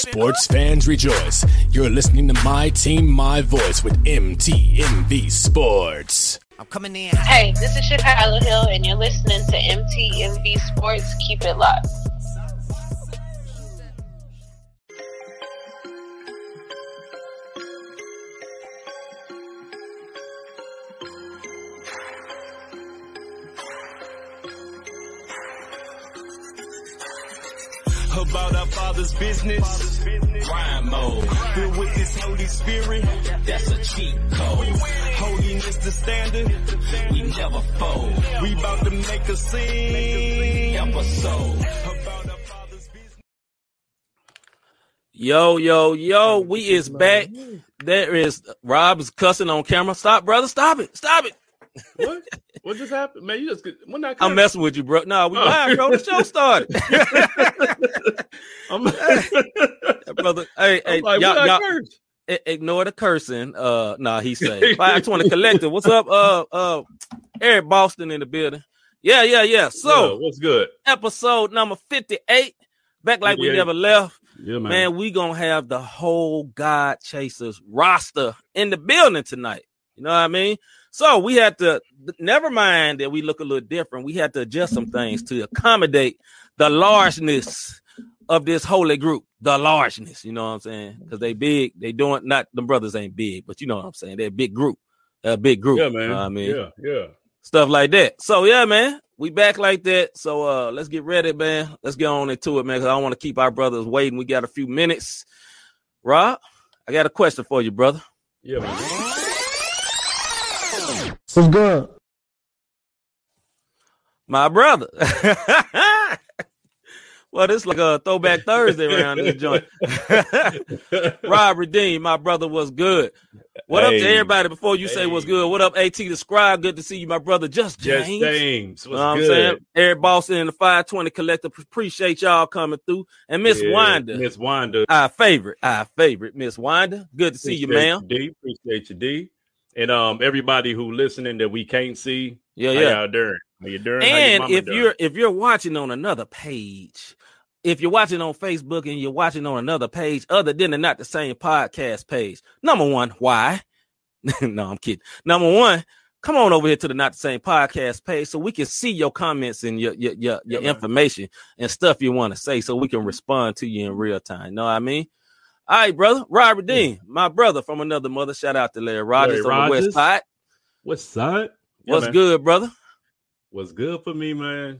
Sports fans rejoice. You're listening to My Team, My Voice with MTMV Sports. I'm coming in. Hey, this is Chicago Hill, and you're listening to MTMV Sports. Keep it locked. About our Father's business, crime mode, filled with His Holy Spirit, that's a cheat code. Holiness the standard, we never fold. We about to make a scene episode. About our Father's business. Yo, we is back. There is Rob's cussing on camera. Stop, brother, stop it. What? What just happened? Man, you just we're not I'm messing with you, bro. No, we live, bro. The show started. Brother, hey, like, y'all ignore the cursing. He said 520 Collective. What's up? Eric Boston in the building. Yeah. So what's good? Episode number 58. Back like we never left. Yeah, man, we gonna have the whole God Chasers roster in the building tonight. You know what I mean? So we had to, never mind that we look a little different. We had to adjust some things to accommodate the largeness of this holy group. The largeness, you know what I'm saying? Because they big. They doing, not, them brothers ain't big, but you know what I'm saying? They're a big group. Yeah, man. You know what I mean? Yeah. Stuff like that. So, yeah, man. We back like that. So let's get ready, man. Let's get on into it, man, because I don't want to keep our brothers waiting. We got a few minutes. Rob, I got a question for you, brother. Yeah, man. What's good? My brother. Well, this like a throwback Thursday around this joint. Rob Redeem, my brother, was good. What up to everybody before you say what's good? What up, AT the Scribe? Good to see you, my brother. Just James. What's I'm saying? Eric Boston and the 520 Collective. Appreciate y'all coming through. And Miss Wanda. Miss Wanda. Our favorite, Miss Wanda. Good to see you, ma'am. Appreciate you, D. And everybody who listening that we can't see. Yeah. How y'all doing? How you doing? And if you're watching on another page, if you're watching on Facebook and you're watching on another page other than the Not the Same podcast page, number one, why? No, I'm kidding. Number one, come on over here to the Not the Same podcast page so we can see your comments and your information and stuff you want to say so we can respond to you in real time. You know what I mean? All right, brother. Rob Redeem, my brother from another mother. Shout out to Larry Rogers on the West Side. West Side? What's good, brother? What's good for me, man?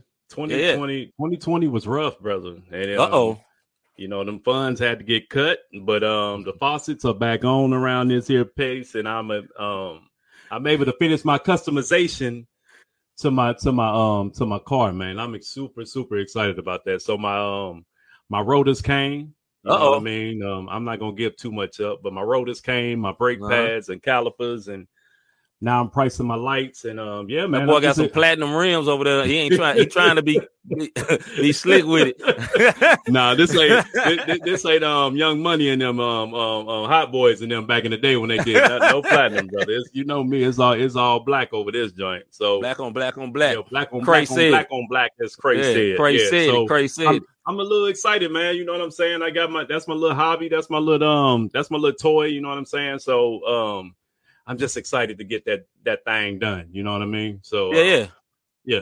2020 was rough, brother. And, you know, them funds had to get cut, but the faucets are back on around this here pace, and I'm able to finish my customization to my car, man. I'm super excited about that. So my rotors came. You know what I mean? I'm not gonna give too much up, but my rotors came, my brake pads and calipers, and now I'm pricing my lights. And man, that boy got some platinum rims over there. He trying to be slick with it. Nah, this ain't Young Money and them Hot Boys and them back in the day when they did no platinum, brother. You know me, it's all black over this joint. So black on black. Yeah, black on black as Cray said. Cray said. I'm a little excited, man. You know what I'm saying? I got that's my little hobby. That's my little toy. You know what I'm saying? So I'm just excited to get that thing done. You know what I mean? So yeah.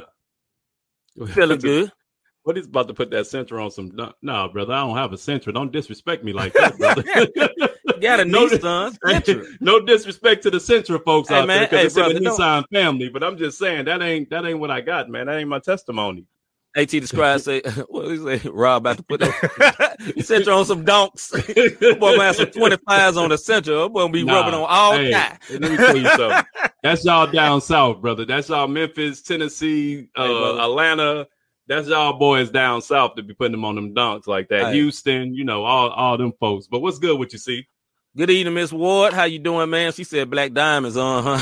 Feeling good. What is about to put that Sentra on some? No, brother, I don't have a Sentra. Don't disrespect me like that, brother. You got a Nissan Sentra. No disrespect to the Sentra folks out man, there, because it's in the Nissan family. But I'm just saying that ain't what I got, man. That ain't my testimony. AT the Scribe say, what did he say? Rob about to put that Sentra on some donks. Boy, man, some 25s on the Sentra. Boy, be rubbing on all night. Let me tell you something. That's y'all down south, brother. That's y'all Memphis, Tennessee, Atlanta. That's y'all boys down south to be putting them on them donks like that. Hey. Houston, you know, all them folks. But what's good with you, see? Good evening, Miss Ward. How you doing, man? She said Black Diamonds on,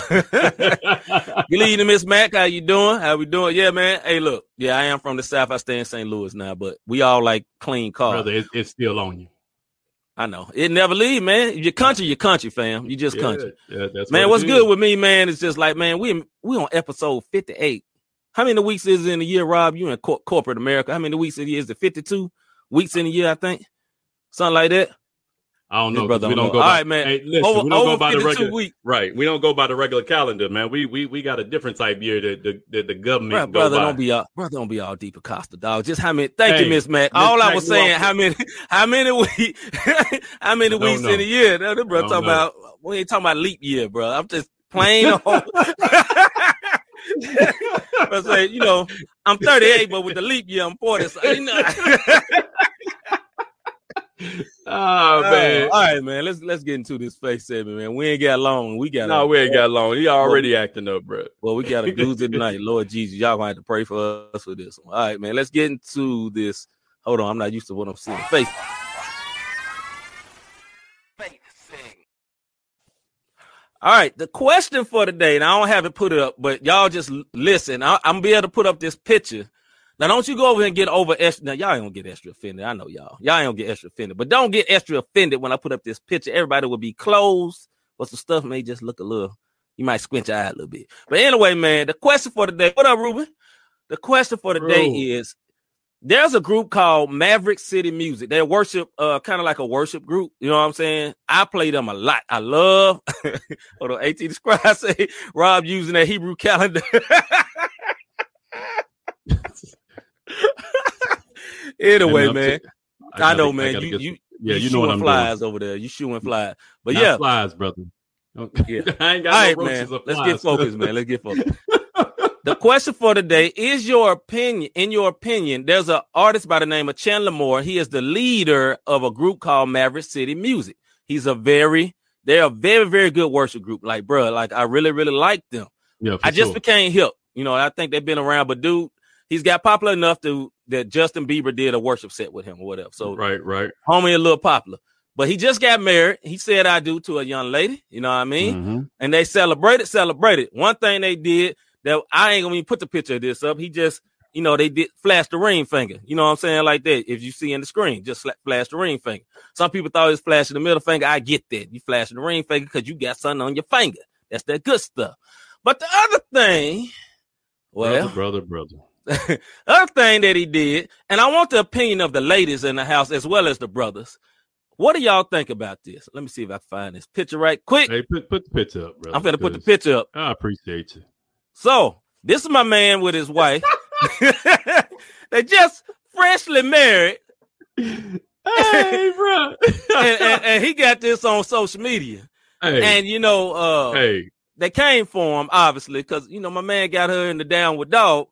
huh? Good evening, Miss Mac. How you doing? How we doing? Yeah, man. Hey, look. Yeah, I am from the South. I stay in St. Louis now, but we all like clean cars. Brother, it's still on you. I know. It never leave, man. Your country, fam. You just country. Yeah, that's man, what's good with me, man, it's just like, man, we on episode 58. How many weeks is it in a year, Rob? You in corporate America. How many weeks it is? It 52 weeks in a year, I think. Something like that. I don't know. We don't go by, all right, man. Hey, listen, we don't go by the regular. Right, we don't go by the regular calendar, man. We got a different type year that the government. Brother, don't be all deep Acosta, dog. Just how many? Thank you, Miss Mac. All I was saying, how many weeks in a year? That bro talking about. We ain't talking about leap year, bro. I'm just plain on. I say, I'm 38, but with the leap year, I'm 40. So, Oh man! All right, man. Let's get into this face segment, man. We ain't got long. We ain't got long. He already acting up, bro. Well, we got a doozy tonight. Lord Jesus, y'all gonna have to pray for us for this one. All right, man. Let's get into this. Hold on, I'm not used to what I'm seeing. Face. All right, the question for today, and I don't have it put up, but y'all just listen. I'm gonna be able to put up this picture. Now, don't you go over and get over extra. Now, y'all ain't gonna get extra offended. I know y'all. Y'all ain't gonna get extra offended. But don't get extra offended when I put up this picture. Everybody will be closed. But some stuff may just look a little, you might squint your eye a little bit. But anyway, man, the question for today. What up, Ruben? The question for today is, there's a group called Maverick City Music. They worship, kind of like a worship group. You know what I'm saying? I play them a lot. I love, hold on, AT Describe, say, Rob using that Hebrew calendar. Anyway, man, I know, man. You know what I'm flies doing over there. You shooting flies, but not flies, brother. Yeah, I ain't got no roaches. Man. Let's get focused, man. Let's get focused. The question for today is your opinion. In your opinion, there's an artist by the name of Chandler Moore. He is the leader of a group called Maverick City Music. They're a very, very good worship group. Like, bro, like I really, really like them. Yeah, I just became hip. I think they've been around, but dude, he's got popular enough that Justin Bieber did a worship set with him or whatever. So right. Homie a little popular. But he just got married. He said I do to a young lady. You know what I mean? Mm-hmm. And they celebrated. One thing they did that I ain't gonna even put the picture of this up. He just, they did flash the ring finger. You know what I'm saying? Like that. If you see in the screen, just flash the ring finger. Some people thought it was flashing the middle finger. I get that. You flashing the ring finger because you got something on your finger. That's that good stuff. But the other thing, brother. Other thing that he did, and I want the opinion of the ladies in the house as well as the brothers. What do y'all think about this? Let me see if I can find this picture right quick. Hey, put the picture up, brother. I'm going to put the picture up. I appreciate you. So, this is my man with his wife. They just freshly married. Hey, bro. and he got this on social media. Hey. And, they came for him, obviously, because, my man got her in the downward dog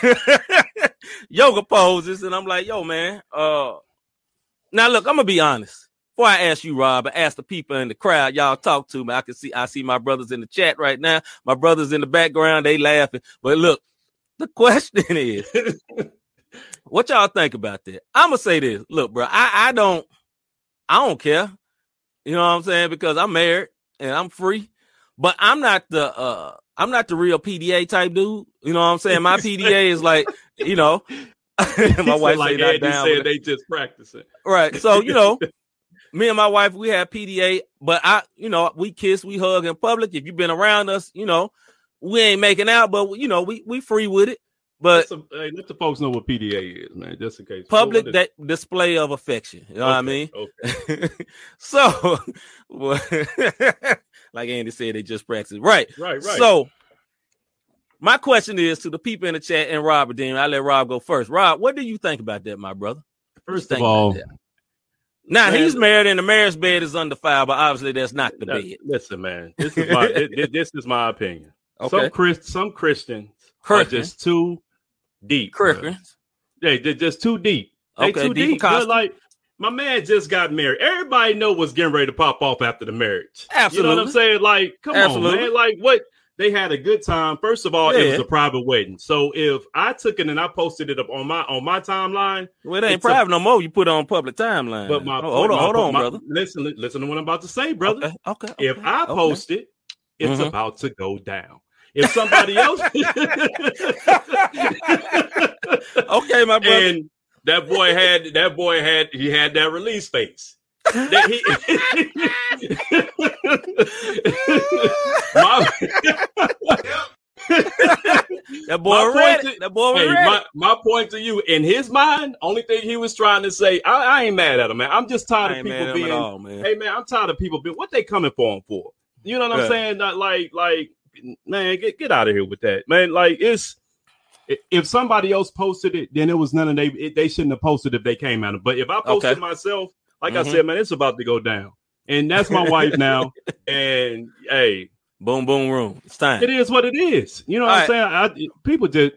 yoga poses. And I'm like, yo, man. Now, look, I'm going to be honest. Before I ask you, Rob, I ask the people in the crowd, y'all talk to me. I see my brothers in the chat right now. My brothers in the background, they laughing. But look, the question is, what y'all think about that? I'm going to say this. Look, bro, I don't care. You know what I'm saying? Because I'm married and I'm free. But I'm not the real PDA type dude. You know what I'm saying? My PDA is like, my wife like say that down. Said they just practicing. Right. So, me and my wife, we have PDA, but we kiss, we hug in public. If you've been around us, we ain't making out, but we free with it. But let the folks know what PDA is, man, just in case. Public display of affection. You know what I mean? Okay. So, like Andy said, they just practice. Right. Right. So, my question is to the people in the chat and Rob Redeem. I'll let Rob go first. Rob, what do you think about that, my brother? First of all, now he's married and the marriage bed is undefiled, but obviously that's not the bed. Listen, man, this is my opinion. Okay. Some Christians are just too deep. Christians. They're just too deep. They okay, too deep. Like my man just got married. Everybody know what's getting ready to pop off after the marriage. Absolutely. You know what I'm saying? Like, come on, man. Like what? They had a good time. First of all, it was a private wedding. So if I took it and I posted it up on my timeline, well, it ain't private no more. You put it on public timeline. But hold on, brother. Listen to what I'm about to say, brother. Okay. If I post it, it's about to go down. If somebody else, okay, my brother. And that boy had that release face. That boy ready. That boy was ready. My point to you, in his mind, only thing he was trying to say, I ain't mad at him, man. I'm just tired of people being, man. Hey, man, I'm tired of people being, what they coming for him for? You know what I'm saying? Like, man, get out of here with that, man. Like, if somebody else posted it, then it was none of they shouldn't have posted if they came at him. But if I posted myself, like I said, man, it's about to go down. And that's my wife now. And hey, boom, boom, room. It's time. It is what it is. You know what I'm saying? People just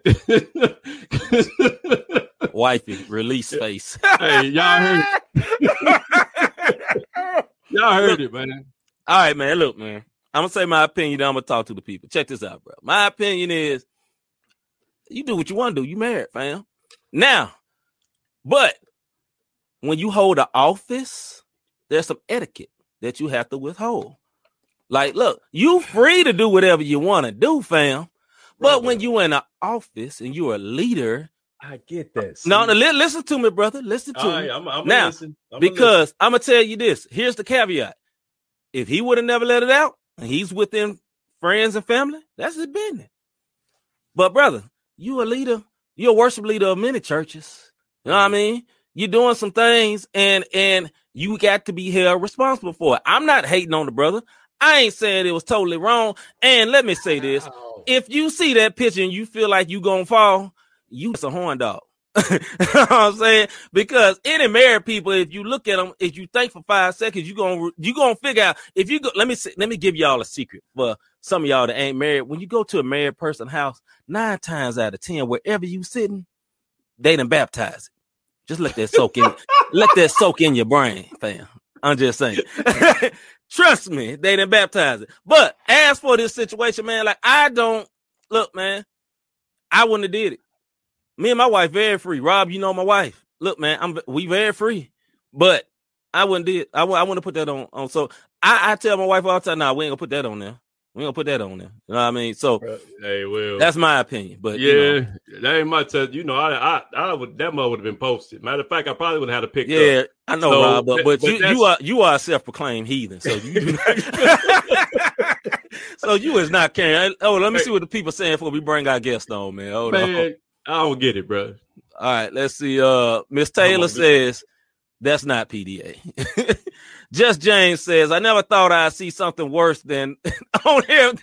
wifey release face. Hey, y'all heard it. Y'all heard it, man. All right, man. Look, man. I'm gonna say my opinion. Then I'm gonna talk to the people. Check this out, bro. My opinion is, you do what you want to do. You married, fam. Now, but when you hold an office, there's some etiquette that you have to withhold. Like, look, you free to do whatever you want to do, fam. But when you in an office and you're a leader, I get that. No, listen to me, brother. Listen to me. I'm now, listen. Because I'm gonna tell you this. Here's the caveat: if he would have never let it out, and he's within friends and family, that's his business. But brother, you a leader. You're a worship leader of many churches. You know what I mean? You're doing some things, and you got to be held responsible for it. I'm not hating on the brother. I ain't saying it was totally wrong. And let me say this. If you see that picture and you feel like you gonna fall, you's a horn dog. You know what I'm saying? Because any married people, if you look at them, if you think for 5 seconds, you gonna figure out. If you go, let me give y'all a secret for some of y'all that ain't married. When you go to a married person's house, 9 times out of 10, wherever you sitting, they done baptize it. Just let that soak in. Let that soak in your brain, fam. I'm just saying. Trust me, they didn't baptize it. But as for this situation, man, like look, man, I wouldn't have did it. Me and my wife very free. Rob, you know my wife. Look, man, we very free. But I wouldn't did. I wouldn't have put that on. So I tell my wife all the time, nah, we ain't gonna put that on there. We gonna put that on there. You know what I mean? So hey, well, that's my opinion. But yeah, that ain't my test. You know, I would, that mug would have been posted. Matter of fact, I probably would have had to pick up. Yeah, I know, so, Rob, but you are a self-proclaimed heathen. So you so you is not caring. Oh, let me see what the people saying before we bring our guest on, man. Hold on. I don't get it, bro. All right, let's see. Miss Taylor says that's not PDA. Just James says, I never thought I'd see something worse than on here.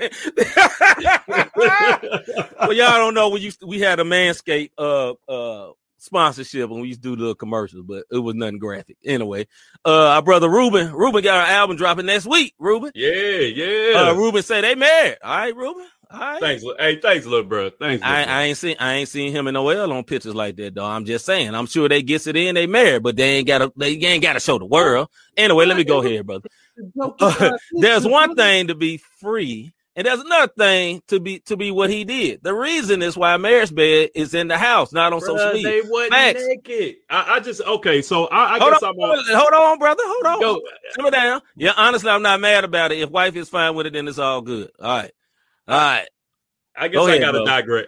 Well, y'all don't know, we had a Manscaped sponsorship when we used to do the commercials, but it was nothing graphic. Anyway, our brother Ruben got our album dropping next week. Ruben. Yeah. Ruben said they married. All right, Ruben. All right. Thanks. Hey, thanks, little bro. Thanks. I ain't seen him in no L on pictures like that, though. I'm just saying. I'm sure they gets it in. They married, but they ain't gotta show the world. Anyway, let me go ahead, brother. There's one thing to be free, and there's another thing to be what he did. The reason is why marriage bed is in the house, not on social media. They wasn't naked. I just okay. So I hold guess on, hold on, brother. Hold on. Simmer down. Yeah, honestly, I'm not mad about it. If wife is fine with it, then it's all good. All right. I guess I gotta digress.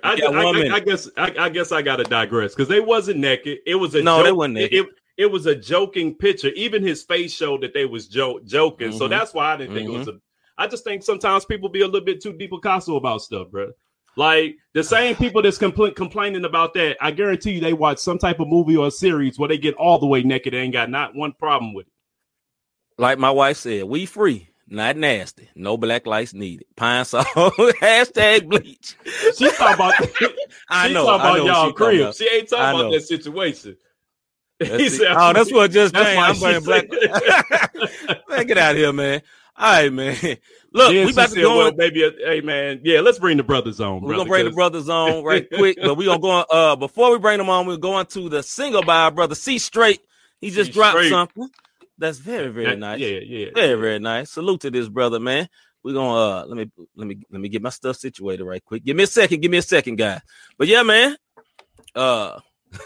I guess I gotta digress because they wasn't naked. It was joke. They wasn't naked. It was a joking picture. Even his face showed that they was joking. Mm-hmm. So that's why I didn't think it was I just think sometimes people be a little bit too deep Picasso about stuff, bro. Like the same people that's complaining about that, I guarantee you they watch some type of movie or a series where they get all the way naked and ain't got not one problem with it. Like my wife said, we free. Not nasty. No black lights needed. Pine Sol. Hashtag bleach. She talking about I know y'all crib. She ain't talking about that situation. That's what just changed. I'm wearing black. Man, get out of here, man. All right, man. Look, we about to go. Hey, man. Yeah, let's bring the brothers on. We're gonna bring the brothers on right quick, but we're gonna go on. Before we bring them on, we're going to the single by our brother C Straight. He just dropped something. That's very, very nice. Yeah. Very, very nice. Salute to this brother, man. We're gonna let me get my stuff situated right quick. Give me a second, guys. But yeah, man. Y'all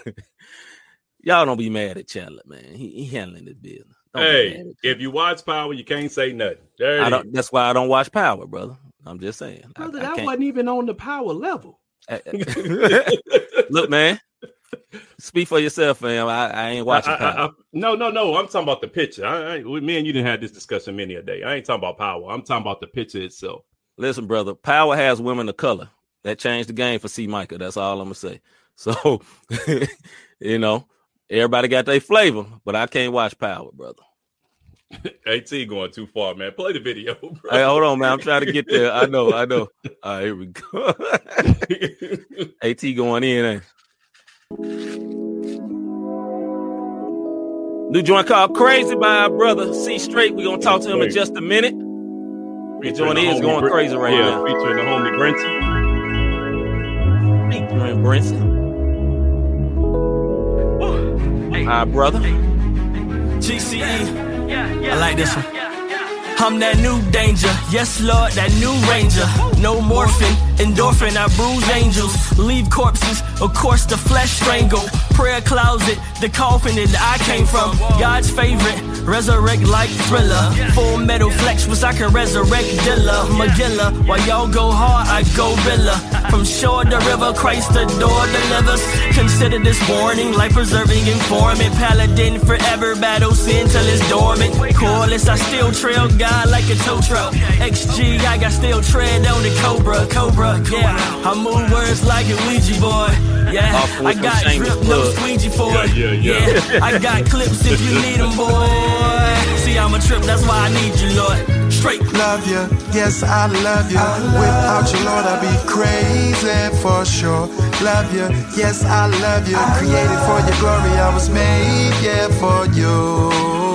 don't be mad at Chandler, man. He handling this business. Hey, if you watch Power, you can't say nothing. That's why I don't watch Power, brother. I'm just saying. Brother, I wasn't even on the Power level. Look, man. Speak for yourself, fam. I ain't watching Power. No. I'm talking about the picture. Me and you didn't have this discussion many a day. I ain't talking about Power. I'm talking about the picture itself. Listen, brother. Power has women of color. That changed the game for C. Micah. That's all I'm gonna say. So, you know, everybody got their flavor, but I can't watch Power, brother. AT going too far, man. Play the video, bro. Hey, hold on, man. I'm trying to get there. I know. All right, here we go. AT going in. Eh? New joint called Crazy by our brother C Straight. We're going to talk to him in just a minute. The joint is going crazy right now. Featuring the homie Brinson. Featuring Brinson. Our brother. GCE. I like this one. I'm that new danger, yes Lord, that new ranger. No morphine, endorphin, I bruise angels. Leave corpses, of course the flesh strangle. Prayer closet, the coffin that I came from. God's favorite, resurrect like Thriller. Full metal flex, was I can resurrect Dilla. Magilla, while y'all go hard, I go Rilla. From shore to river, Christ the door delivers. Consider this warning, life preserving informant. Paladin forever, battle sin till it's dormant. Coreless, I still trail God like a tow truck. XG, I got still tread on the Cobra, yeah. I move words like a Ouija board. Yeah, I got drip, no squeegee for it. Yeah, I got clips if you need them, boy. See, I'm a trip, that's why I need you, Lord. Straight. Love you, yes, I love you. Without you, Lord, I'd be crazy for sure. Love you, yes, I love you. Created for your glory, I was made, yeah, for you.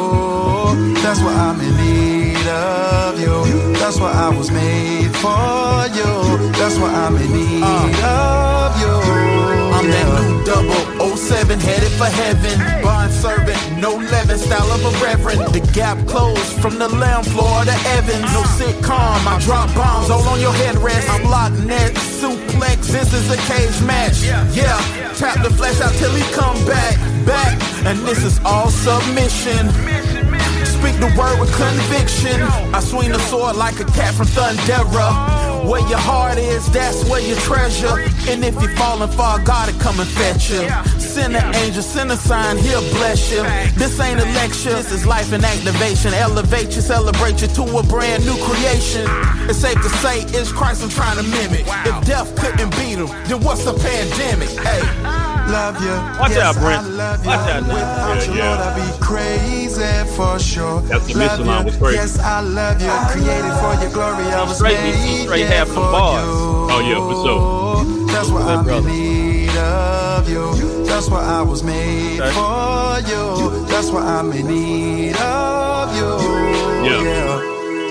That's why I'm in need of you. That's why I was made for you. That's why I'm in need of you. I'm that new 007 headed for heaven. Bond servant, no leaven, style of a reverend. The gap closed from the lamb floor to Evans. No sitcom, I drop bombs all on your headrest. I'm locked net, suplex, this is a cage match. Yeah, tap the flesh out till he come back. And this is all submission. Speak the word with conviction. I swing the sword like a cat from Thundera. Where your heart is, that's where your treasure. And if you're falling far, God will come and fetch you. Send an angel, send a sign, he'll bless you. This ain't a lecture, this is life in activation. Elevate you, celebrate you to a brand new creation. It's safe to say, it's Christ I'm trying to mimic. If death couldn't beat him, then what's a pandemic? Hey. Love you. Watch out, Brent. Watch out now. Without you, Lord, I'd be crazy for sure. That's the love mission was crazy. Yes, I love you. Created for your glory, I was made have some bars. Oh yeah, for sure. That's why I'm in need of you. That's why I was made for you. That's why I'm in need of you. Yeah.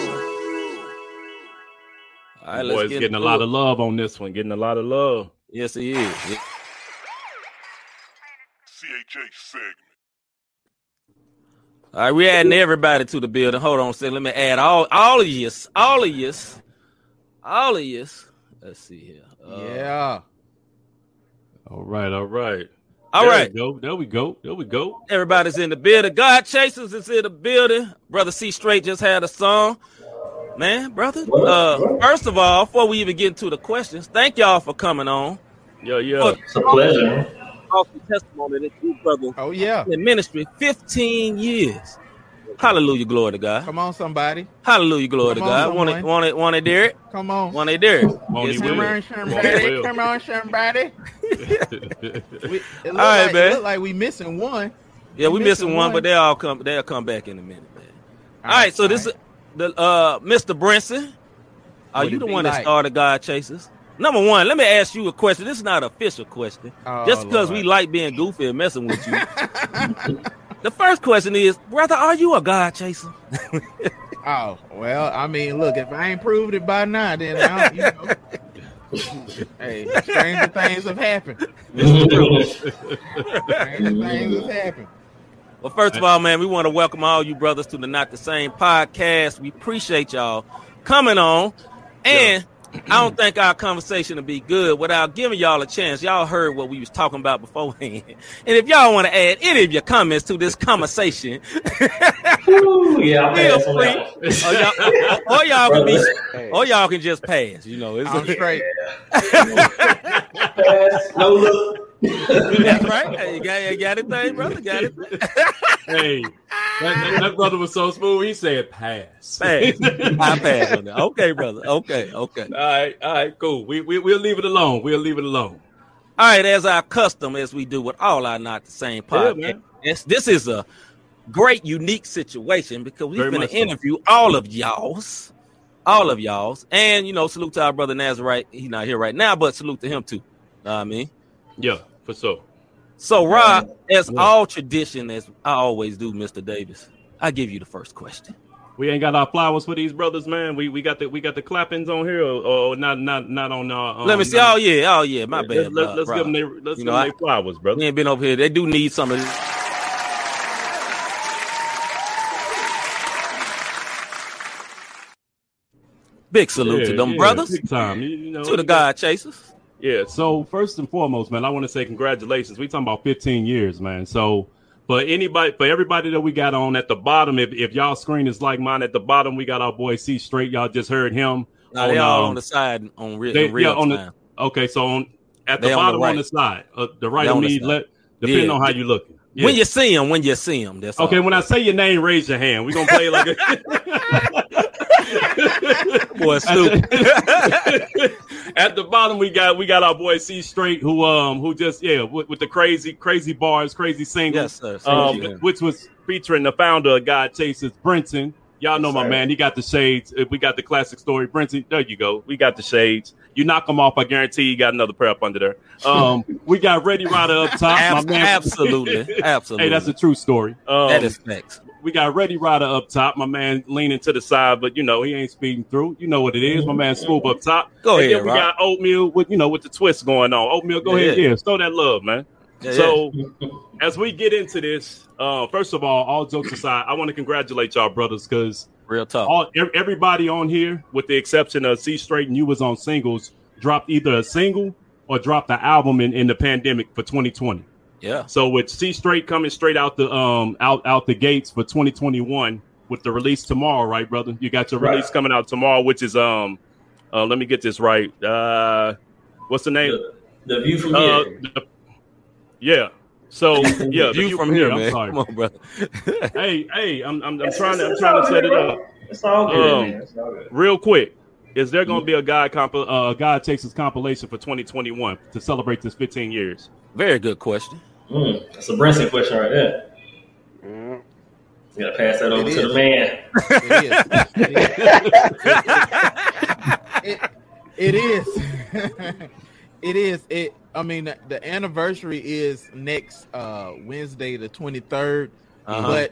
All right, Boy's getting a lot of love on this one. Getting a lot of love. Yes, he is. CHH segment. All right, we're adding everybody to the building. Hold on a second. Let me add all of yous. Let's see here. Yeah. All right. All right. There we go. Everybody's in the building. God Chasers is in the building. Brother C Straight just had a song. Man, brother. First of all, before we even get into the questions, thank y'all for coming on. Yeah. It's a pleasure. Awesome testimony that you, brother. Oh, yeah. In ministry, 15 years. Hallelujah, glory to God. Come on, somebody. Hallelujah, glory to God. Want it, Derek? Come on. Want it, Derek? Come on, somebody. Come on, somebody. All right, man. It look like we missing one. Yeah, we missing one, but they'll come back in a minute, man. All right, so this is the Mr. Brinson. Are you the one that started God Chasers? Number one, let me ask you a question. This is not an official question. Just because we like being goofy and messing with you. The first question is, brother, are you a God chaser? Oh, well, I mean, look, if I ain't proved it by now, then hey, stranger things have happened. Well, first of all, man, we want to welcome all you brothers to the Not the Same podcast. We appreciate y'all coming on. And I don't think our conversation will be good without giving y'all a chance. Y'all heard what we was talking about beforehand. And if y'all want to add any of your comments to this conversation, feel free. Or y'all can just pass. You know, I'm straight. No look. That's right. Hey, you got it, thing, brother. Got it. Hey, that brother was so smooth. He said, "Pass." I pass on that. Okay, brother. Okay. All right, cool. We'll leave it alone. All right, as our custom, as we do with all our Not the Same podcast. This is a great, unique situation because we're going to interview all of y'all's. And, salute to our brother Nazarite. He's not here right now, but salute to him too. Know what I mean? Yeah, for sure. So, Rob, as all tradition, as I always do, Mr. Davis, I give you the first question. We ain't got our flowers for these brothers, man. We got the clappings on here, or not on our. Let me see. Oh yeah. My bad. Let's give them their flowers, brother. We ain't been over here. They do need some of this. Big salute to them brothers. Big time. To the God Chasers. Yeah. So first and foremost, man, I want to say congratulations. We talking about 15 years, man. So for everybody that we got on at the bottom, if y'all screen is like mine at the bottom, we got our boy C Straight. Y'all just heard him. They all on the side on real time. Okay, so at the bottom on the side, the right of me, depending on how you looking. Yeah. When you see them, that's okay. When I say your name, raise your hand. We're gonna play like a boy, stupid. At the bottom, we got our boy C Straight, who just with the crazy bars, crazy singles, yes, sir. Which was featuring the founder of God Chasers, Brenton. Y'all know my man. He got the shades. We got the classic story, Brenton. There you go. We got the shades. You knock them off, I guarantee you got another pair up under there. We got Ready Rider up top. My man. Absolutely. Hey, that's a true story. That is facts. We got Ready Rider up top. My man leaning to the side, but he ain't speeding through. You know what it is. My man Smooth up top. Go ahead. Then we got Oatmeal with the twist going on. Oatmeal, go ahead. Yeah, throw that love, man. So as we get into this, first of all jokes aside, I want to congratulate y'all brothers because real talk. Everybody on here, with the exception of C Straight and you, was on singles, dropped either a single or dropped an album in the pandemic for 2020. Yeah. So with C Straight coming straight out the out the gates for 2021 with the release tomorrow, right, brother? You got your release coming out tomorrow, which is let me get this right. What's the name? The View from Here. Yeah. So yeah, View from Here, man. I'm sorry. Come on, brother. hey, I'm trying to set it up. It's all good, man. It's all good. Real quick, is there going to be a God Chasers compilation for 2021 to celebrate this 15 years? Very good question. That's a Brinson question right there. You got to pass that over to the man. It is. It is. I mean, the anniversary is next Wednesday, the 23rd. But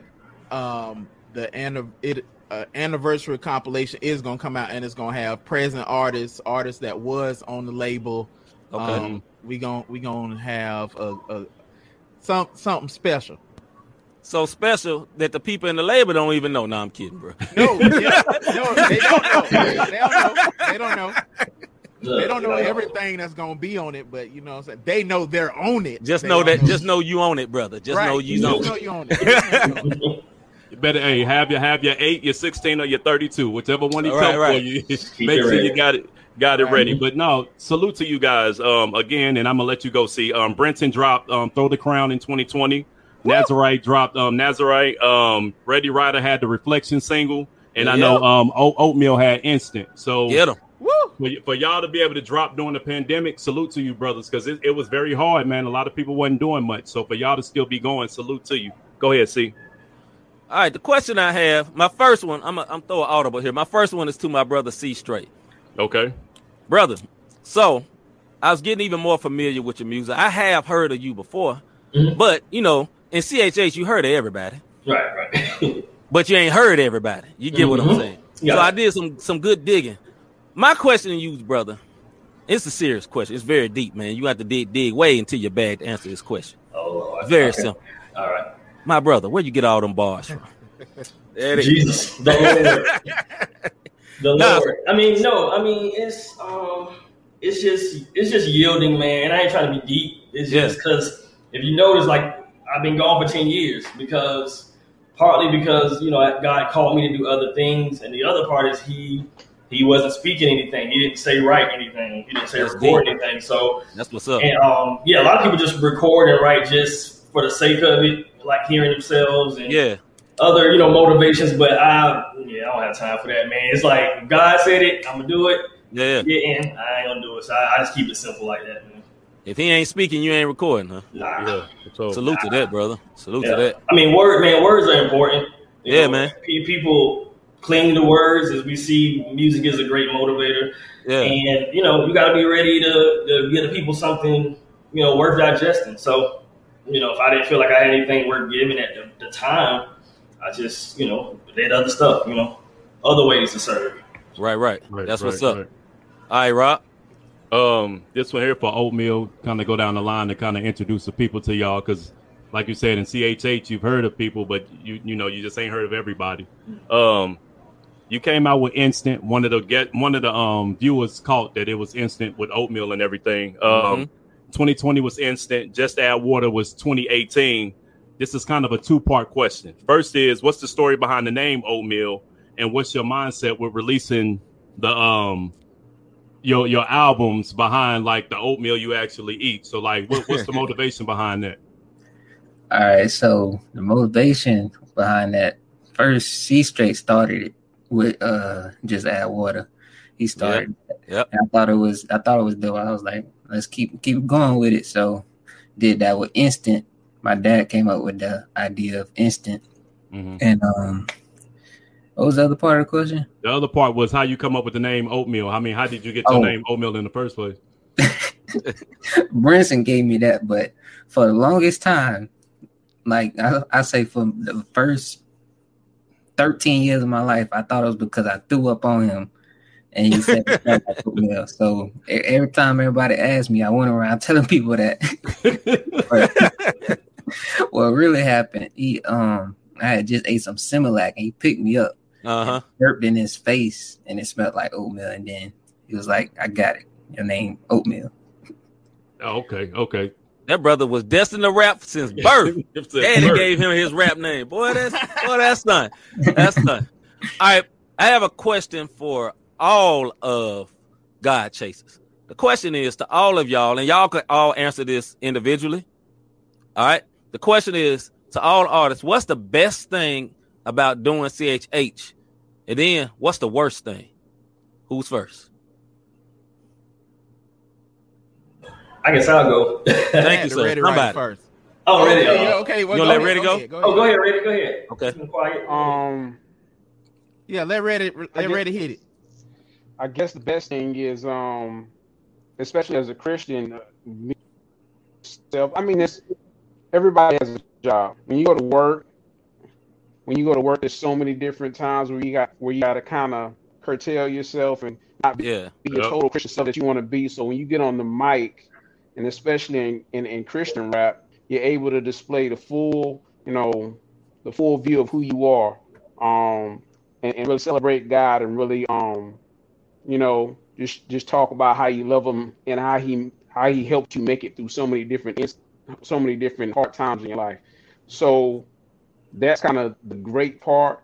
the anniversary compilation is going to come out, and it's going to have present artists that was on the label. Okay. We gonna have something special. So special that the people in the label don't even know. No, I'm kidding, bro. No, they don't know. They don't know. They don't know everything that's gonna be on it, but what I'm saying, they know they're on it. Just know you own it, brother. Just know you own it. You better have your 8, your 16, or your 32, whichever one he comes for you. Make sure you got it ready. But no, salute to you guys again, and I'm gonna let you go see. Brenton dropped Throw the Crown in 2020. Woo! Nazarite dropped Nazarite. Ready Rider had the Reflection single, and I know Oatmeal had Instant. So get them. For y'all to be able to drop during the pandemic, salute to you, brothers, because it was very hard, man. A lot of people wasn't doing much. So for y'all to still be going, salute to you. Go ahead, C. All right, the question I have, my first one, I'm throwing audible here. My first one is to my brother C Straight. Okay. Brother, so I was getting even more familiar with your music. I have heard of you before, but, in CHH, you heard of everybody. Right. But you ain't heard everybody. You get what I'm saying? Yeah. So I did some good digging. My question to you, brother, it's a serious question. It's very deep, man. You have to dig way into your bag to answer this question. Oh, very simple. All right. My brother, where you get all them bars from? Jesus, the Lord. Lord. I mean, it's just yielding, man. And I ain't trying to be deep. It's just because if you notice, like, I've been gone for 10 years partly because God called me to do other things, and the other part is He he wasn't speaking anything. He didn't say write anything. He didn't say record anything. So that's what's up. And a lot of people just record and write just for the sake of it, like hearing themselves and other, motivations. But I don't have time for that, man. It's like if God said it, I'm gonna do it. Yeah. And I ain't gonna do it. So I just keep it simple like that, man. If he ain't speaking, you ain't recording, huh? Nah. Salute to that, brother. Salute to that. I mean, words are important. Man. People cling to words, as we see music is a great motivator. Yeah. And, you got to be ready to give the people something, worth digesting. So, if I didn't feel like I had anything worth giving at the time, I just, did other stuff, other ways to serve. Right. That's what's up. Right. All right, Rob. This one here for Oatmeal, kind of go down the line to kind of introduce the people to y'all, because like you said in CHH, you've heard of people, but you just ain't heard of everybody. You came out with Instant. One of the viewers caught that it was Instant with Oatmeal and everything. 2020 was Instant. Just Add Water was 2018. This is kind of a two-part question. First is, what's the story behind the name Oatmeal, and what's your mindset with releasing the your albums behind like the oatmeal you actually eat? So like, what's the motivation behind that? All right, so the motivation behind that, first, C Straight started it with Just Add Water. He started. Yep. I thought it was dope. I was like, let's keep going with it. So did that with Instant. My dad came up with the idea of Instant. Mm-hmm. And what was the other part of the question? The other part was how you come up with the name Oatmeal. I mean, how did you get your name Oatmeal in the first place? Brinson gave me that, but for the longest time, like I say, for the first 13 years of my life, I thought it was because I threw up on him, and he said Oatmeal. So every time everybody asked me, I went around telling people that. But what really happened? I had just ate some Similac, and he picked me up. Burped in his face, and it smelled like oatmeal. And then he was like, "I got it. Your name Oatmeal." Oh, okay. That brother was destined to rap since birth. Daddy gave him his rap name. That's done. That's done. All right, I have a question for all of God Chasers. The question is to all of y'all, and y'all could all answer this individually. All right. The question is to all artists: what's the best thing about doing CHH? And then what's the worst thing? Who's first? I guess I'll go. Thank you, sir. Somebody first. Oh, Ready. Okay. Well, you let Ready go? Go ahead, Ready. Go ahead. Okay. Yeah, let Ready hit it. I guess the best thing is, especially as a Christian, I mean, everybody has a job. When you go to work, there's so many different times where you got to kind of curtail yourself and not be a total Christian self that you want to be. So when you get on the mic, and especially in Christian rap, you're able to display the full view of who you are, and really celebrate God, and really just talk about how you love him and how he helped you make it through so many different hard times in your life. So that's kind of the great part.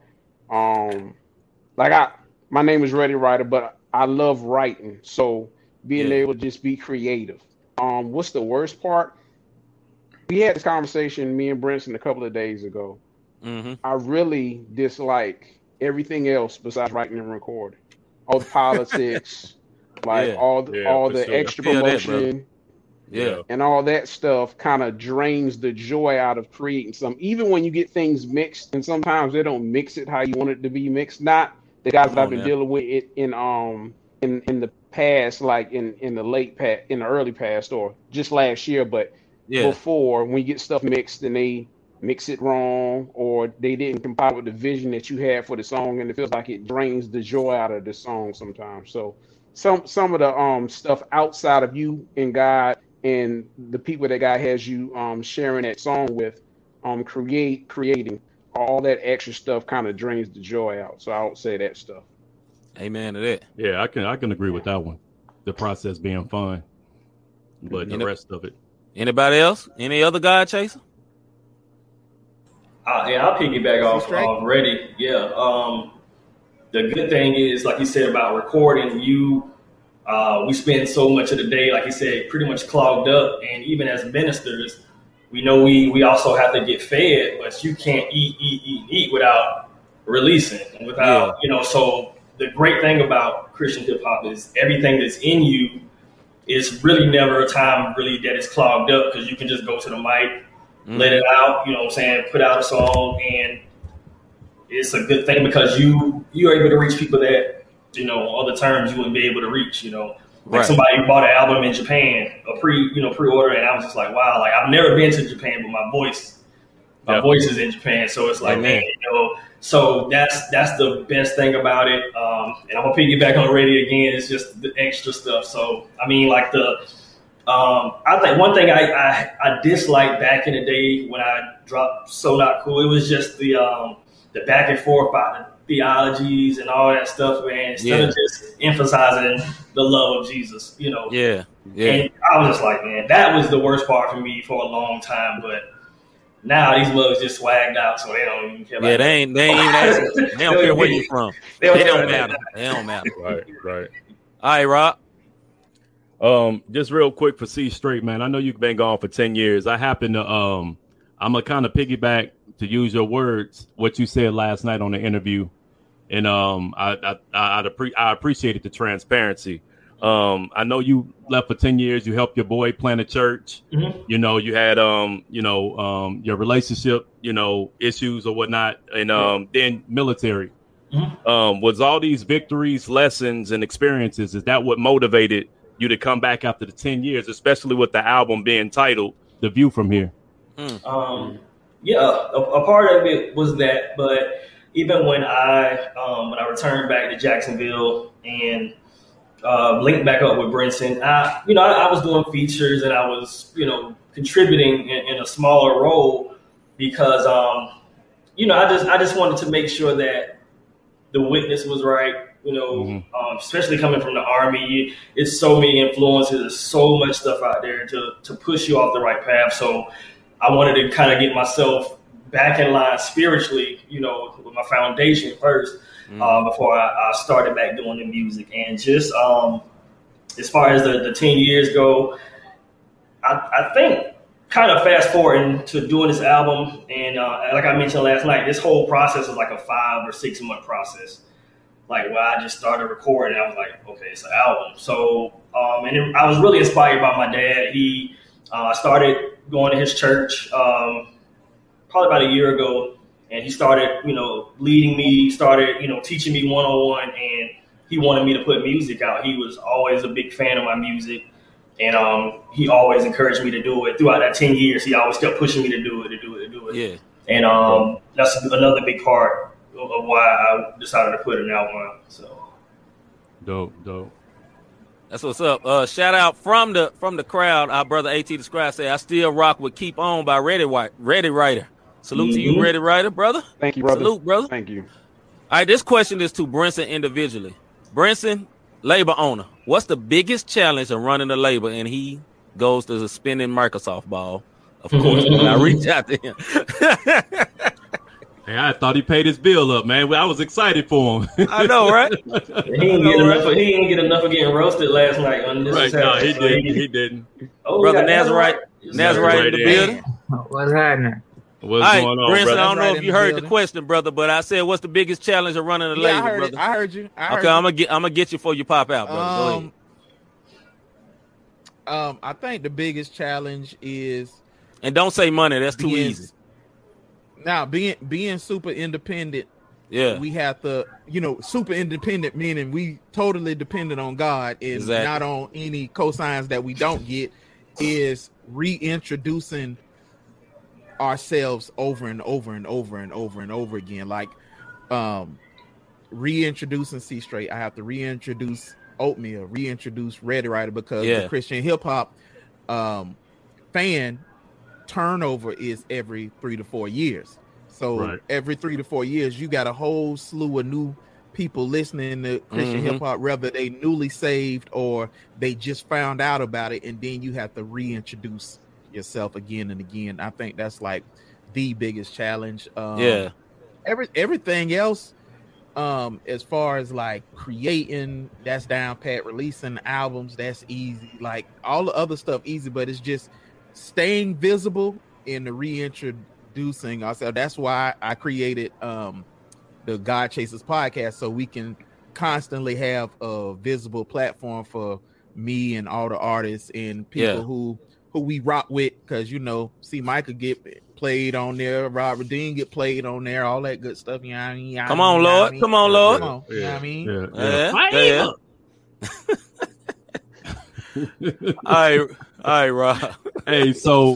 My name is Ready Writer, but I love writing. So being able to just be creative. What's the worst part? We had this conversation, me and Brinson, a couple of days ago. Mm-hmm. I really dislike everything else besides writing and recording. All the politics, all the extra promotion. And all that stuff kind of drains the joy out of creating something. Even when you get things mixed, and sometimes they don't mix it how you want it to be mixed. Not the guys that I've been dealing with it in the past, like in the early past, or just last year, but before, when you get stuff mixed and they mix it wrong, or they didn't comply with the vision that you had for the song, and it feels like it drains the joy out of the song sometimes. So some of the stuff outside of you and God and the people that God has you sharing that song with, creating all that extra stuff kind of drains the joy out. So I would say that stuff. Amen to that. Yeah, I can agree with that one. The process being fun, but the rest of it. Anybody else? Any other God Chaser? I'll piggyback off Ready. Yeah. the good thing is, like you said about recording, we spend so much of the day, like you said, pretty much clogged up. And even as ministers, we know we also have to get fed, but you can't eat without releasing, without, so the great thing about Christian hip hop is everything that's in you is really never a time really that is clogged up, because you can just go to the mic, let it out, you know what I'm saying, put out a song, and it's a good thing because you're able to reach people that, other terms you wouldn't be able to reach, Like somebody who bought an album in Japan, pre-order, and I was just like, wow, like I've never been to Japan, but my voice is in Japan, so it's like, man, so that's the best thing about it. And I'm gonna piggyback on Reddy again. It's just the extra stuff. So I mean, like I think one thing I disliked back in the day when I dropped So Not Cool, it was just the back and forth about the theologies and all that stuff, man. Instead of just emphasizing the love of Jesus, Yeah. And I was just like, man, that was the worst part for me for a long time. But now these mugs just swagged out, so they don't even care about they don't care where you're from. They don't matter. They don't matter. Right. All right, Rob. Just real quick for C Straight, man. I know you've been gone for 10 years. I happen to I'm gonna kind of piggyback, to use your words, what you said last night on the interview, and I appreciated the transparency. I know you left for 10 years. You helped your boy plant a church. Mm-hmm. You had your relationship, issues or whatnot, and then military. Mm-hmm. Was all these victories, lessons, and experiences, is that what motivated you to come back after the 10 years, especially with the album being titled The View From Here? A part of it was that, but even when I returned back to Jacksonville and linked back up with Brinson, I was doing features and I was, contributing in a smaller role because, I just wanted to make sure that the witness was right, especially coming from the Army. It's so many influences, there's so much stuff out there to push you off the right path. So I wanted to kind of get myself back in line spiritually, with my foundation first, before I started back doing the music. And just as far as the 10 years go, I think kind of fast forwarding to doing this album, and like I mentioned last night, this whole process is like a 5 or 6 month process. Like where I just started recording, I was like, okay, it's an album. So and I was really inspired by my dad. He started going to his church probably about a year ago, and he started, leading me, started, teaching me one-on-one, and he wanted me to put music out. He was always a big fan of my music, and he always encouraged me to do it. Throughout that 10 years, he always kept pushing me to do it. Yeah. And that's another big part of why I decided to put an album out. So dope. That's what's up. Shout out from the crowd. Our brother AT the Scribe say, I still rock with Keep On by Reddy Writer. Salute to you, Reddy Writer, brother. Thank you, brother. Salute, brother. Thank you. All right, this question is to Brinson individually. Brinson, labor owner, what's the biggest challenge of running a labor? And he goes to the spinning Microsoft ball, of course, when I reach out to him. Hey, I thought he paid his bill up, man. I was excited for him. I know, right? He didn't get enough of getting roasted last night. On this right, no, he didn't. Oh, brother Nazarite in the building. What's happening? What's going on, Brinson, brother? I don't know if you heard the question, brother, but I said, what's the biggest challenge of running a label, brother? I heard you. Okay, I'm gonna get you before you pop out, brother. Go ahead. I think the biggest challenge is, and don't say money. That's too easy. Now, being super independent, we have to, super independent, meaning we totally dependent on God and not on any cosigns that we don't get, is reintroducing ourselves over and over and over and over and over again. Like reintroducing C Straight, I have to reintroduce Oatmeal, reintroduce Reddy Writer, because the Christian hip hop fan turnover is every 3 to 4 years. So every 3 to 4 years, you got a whole slew of new people listening to Christian hip hop, whether they newly saved or they just found out about it, and then you have to reintroduce yourself again and again. I think that's like the biggest challenge. Everything else, As far as like creating, that's down pat. Releasing albums, that's easy. Like all the other stuff easy, but it's just staying visible and the reintroducing ourselves. That's why I created the God Chasers podcast, so we can constantly have a visible platform for me and all the artists and people who we rock with, because see Micah get played on there, Robert Dean get played on there, all that good stuff. You know what I mean? Come on, Lord. Come on, Lord. Come on. You know what I mean? All right, Rob. Hey, so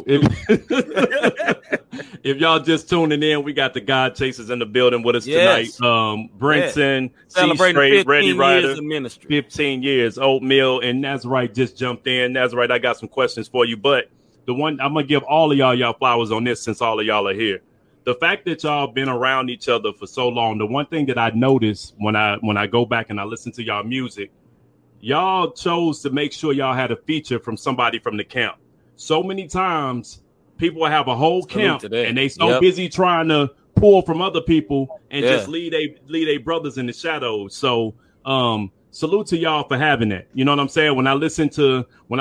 if y'all just tuning in, we got the God Chasers in the building with us tonight. Brinson, celebrating 15 Ready Rider, years of ministry. 15 years, Oatmeal, and Nazarite just jumped in. Nazarite, I got some questions for you, but the one I'm gonna give all of y'all flowers on this, since all of y'all are here. The fact that y'all been around each other for so long, the one thing that I noticed when I go back and I listen to y'all music, y'all chose to make sure y'all had a feature from somebody from the camp. So many times people will have a whole camp and they so busy trying to pull from other people and just lead a brothers in the shadows. So salute to y'all for having that. You know what I'm saying? When I listen to one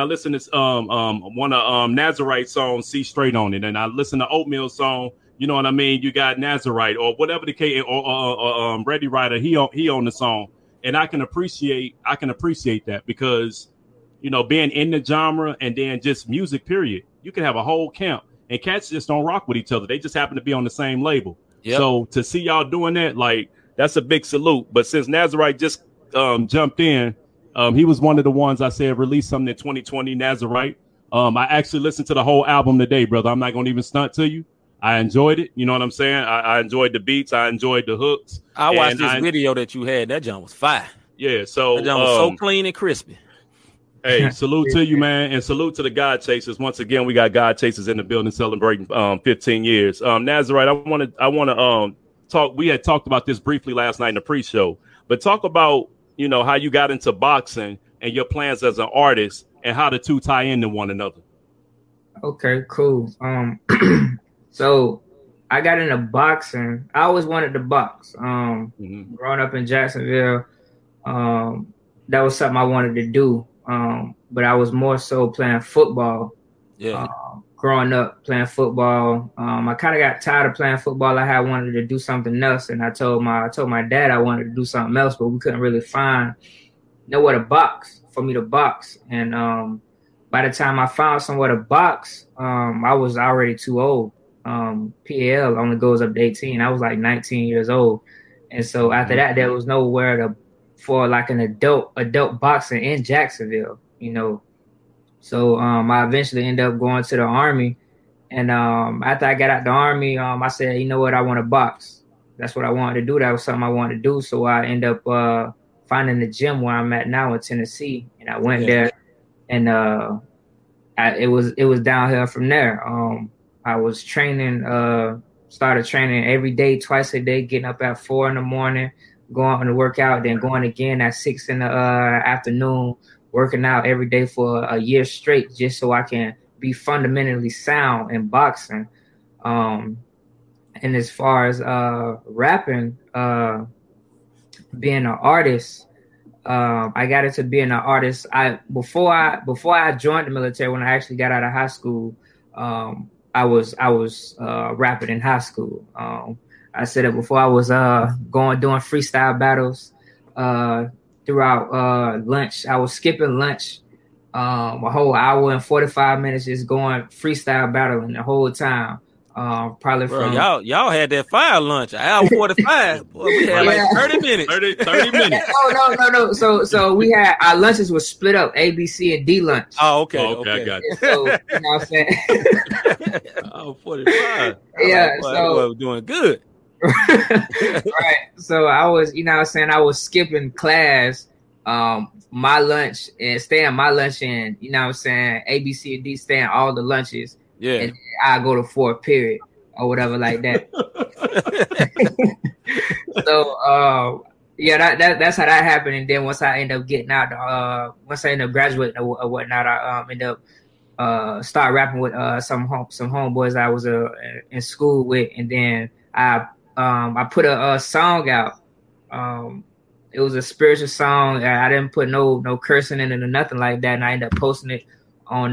of Nazarite songs, See Straight on it, and I listen to Oatmeal song, you know what I mean? You got Nazarite or whatever the case, or Ready Rider, he on the song. And I can appreciate that, because, being in the genre and then just music, period. You can have a whole camp and cats just don't rock with each other. They just happen to be on the same label. Yep. So to see y'all doing that, like, that's a big salute. But since Nazarite just jumped in, he was one of the ones I said released something in 2020, Nazarite. I actually listened to the whole album today, brother. I'm not going to even stunt to you. I enjoyed it. You know what I'm saying? I enjoyed the beats. I enjoyed the hooks. I watched this video that you had. That jump was fire. Yeah, so that jump was so clean and crispy. Hey, salute to you, man, and salute to the God Chasers. Once again, we got God Chasers in the building celebrating 15 years. Nazarite, I want to talk. We had talked about this briefly last night in the pre-show, but talk about how you got into boxing and your plans as an artist and how the two tie into one another. Okay, cool. So I got into boxing. I always wanted to box. Growing up in Jacksonville, that was something I wanted to do. But I was more so playing football. Yeah. Growing up playing football, I kind of got tired of playing football. I wanted to do something else, and I told my dad I wanted to do something else, but we couldn't really find nowhere to box for me to box. And by the time I found somewhere to box, I was already too old. PAL only goes up to 18. I was like 19 years old, and so after that, there was nowhere for like an adult boxing in Jacksonville, So I eventually ended up going to the Army, and after I got out the Army, I said, you know what, I want to box. That's what I wanted to do. That was something I wanted to do. So I ended up finding the gym where I'm at now in Tennessee, and I went there, and it was downhill from there. I was training, started training every day, twice a day, getting up at 4 a.m, going on to work out, then going again at 6 in the afternoon, working out every day for a year straight, just so I can be fundamentally sound in boxing. And as far as rapping, being an artist, I got into being an artist. Before I joined the military, when I actually got out of high school, I was rapping in high school. I said it before. I was doing freestyle battles throughout lunch. I was skipping lunch a whole hour and 45 minutes, just going freestyle battling the whole time. Probably from y'all had that fire lunch, an hour 45. Boy, we had like 30 minutes. 30 minutes. No. So we had our lunches were split up, A, B, C, and D lunch. Oh, okay. I got you. So, you know what I'm saying? Oh, 45. Yeah, so we're doing good. Right. So I was, I was skipping class, my lunch, and staying my lunch in, A, B, C, and D, staying all the lunches. Yeah. And I go to fourth period or whatever like that. So that's how that happened. And then once I end up getting out, once I end up graduating or whatnot, I end up start rapping with some homeboys I was in school with, and then I put a song out It was a spiritual song. I didn't put no cursing in it or nothing like that, and I ended up posting it on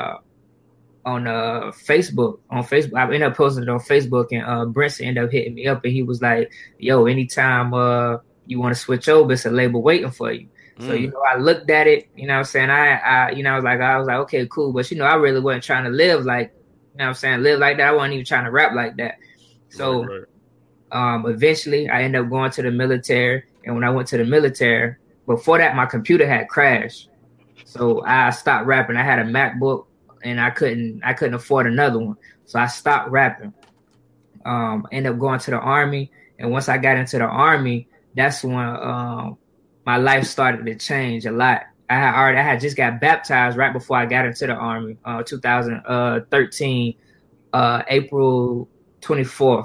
Facebook. I ended up posting it on Facebook, and Brinson ended up hitting me up, and he was like, "Yo, anytime you want to switch over, it's a label waiting for you." So I looked at it. You know what I'm saying? I was like, okay, cool, but I really wasn't trying to live like, live like that. I wasn't even trying to rap like that. So eventually, I ended up going to the military. And when I went to the military, before that, my computer had crashed. So I stopped rapping. I had a MacBook and I couldn't afford another one. So I stopped rapping. Ended up going to the Army. And once I got into the Army, that's when my life started to change a lot. I had just got baptized right before I got into the Army, 2013, April 24th.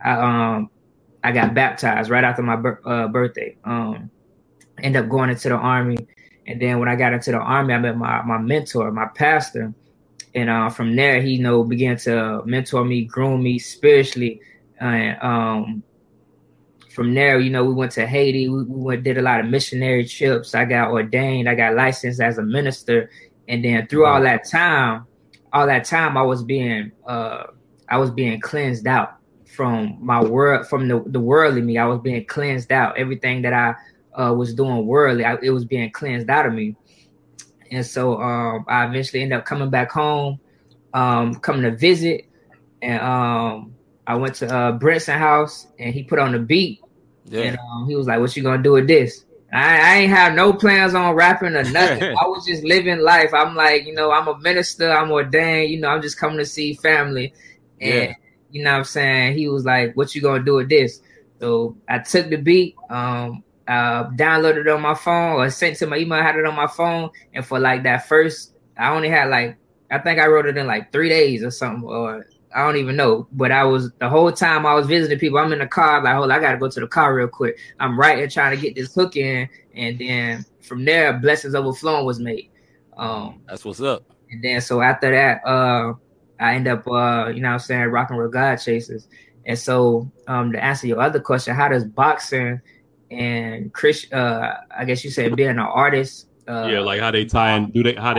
I got baptized right after my birthday. Ended up going into the Army. And then when I got into the Army, I met my mentor, my pastor. And from there, he began to mentor me, groom me spiritually. And from there, we went to Haiti. We did a lot of missionary trips. I got ordained. I got licensed as a minister. And then through all that time, I was being cleansed out from my world, from the worldly me. I was being cleansed out. Everything that I was doing worldly, it was being cleansed out of me. And so I eventually ended up coming back home, coming to visit. And I went to Brinson house, and he put on the beat. Yeah. And he was like, "What you gonna do with this?" I ain't have no plans on rapping or nothing. I was just living life. I'm like, I'm a minister. I'm ordained. I'm just coming to see family. And you know what I'm saying? He was like, "What you gonna do with this?" So I took the beat, downloaded it on my phone, or sent to my email, had it on my phone. And for like that first, I only had I think I wrote it in like 3 days or something, or I don't even know. But the whole time I was visiting people, I'm in the car, like, hold on, I got to go to the car real quick. I'm writing, trying to get this hook in. And then from there, Blessings Overflowing was made. That's what's up. And then so after that, I end up, rocking with God Chasers. And so to answer your other question, how does boxing and I guess you said being an artist. Like how they tie in,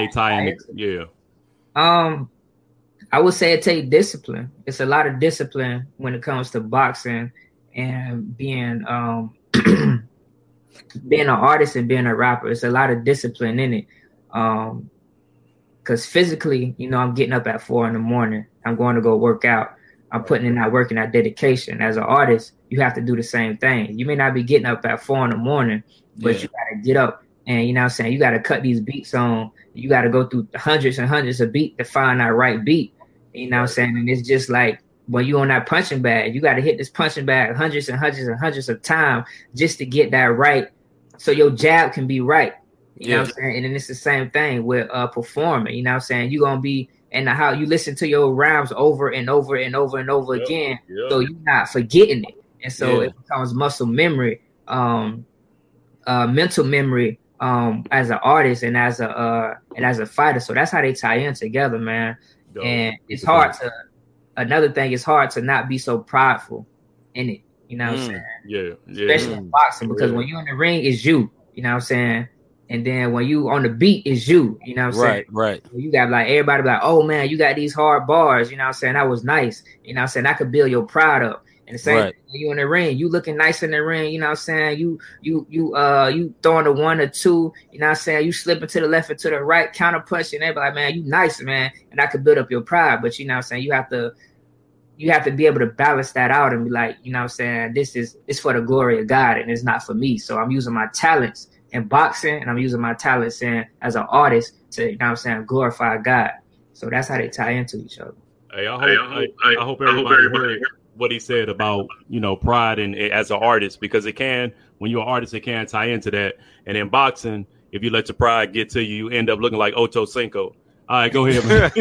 I would say it takes discipline. It's a lot of discipline when it comes to boxing and being being an artist and being a rapper. It's a lot of discipline in it. Because physically, I'm getting up at 4 a.m. I'm going to go work out. I'm putting in that work and that dedication. As an artist, you have to do the same thing. You may not be getting up at 4 a.m, but you got to get up and, you got to cut these beats on. You got to go through hundreds and hundreds of beats to find that right beat. And it's just like when you on that punching bag, you got to hit this punching bag hundreds and hundreds and hundreds of times just to get that right, so your jab can be right. You know what I'm saying? And then it's the same thing with performing. You know what I'm saying? You're gonna be in the house, you listen to your rhymes over and over and over and over again, so you're not forgetting it. And so it becomes muscle memory, mental memory, as an artist and as a fighter. So that's how they tie in together, man. And it's hard another thing, it's hard to not be so prideful in it. You know what I'm saying? Especially in boxing, because when you're in the ring, it's you. You know what I'm saying? And then when you on the beat, it's you. You know what I'm saying? Right. You got everybody like, "Oh man, you got these hard bars." You know what I'm saying? That was nice. You know what I'm saying? I could build your pride up. And the same thing, when you in the ring, you looking nice in the ring. You know what I'm saying? You throwing a 1 or 2. You know what I'm saying? You slipping to the left and to the right, counter punching. They be like, "Man, you nice, man." And I could build up your pride. But you know what I'm saying? You have to be able to balance that out and be like, you know what I'm saying? It's for the glory of God and it's not for me. So I'm using my talents in boxing and I'm using my talents as an artist to, you know what I'm saying, glorify God. So that's how they tie into each other. Hey, I hope everybody heard what he said about, pride and as an artist, because it can, when you're an artist, it can tie into that. And in boxing, if you let your pride get to you, you end up looking like Ocho Cinco. All right, go ahead, man.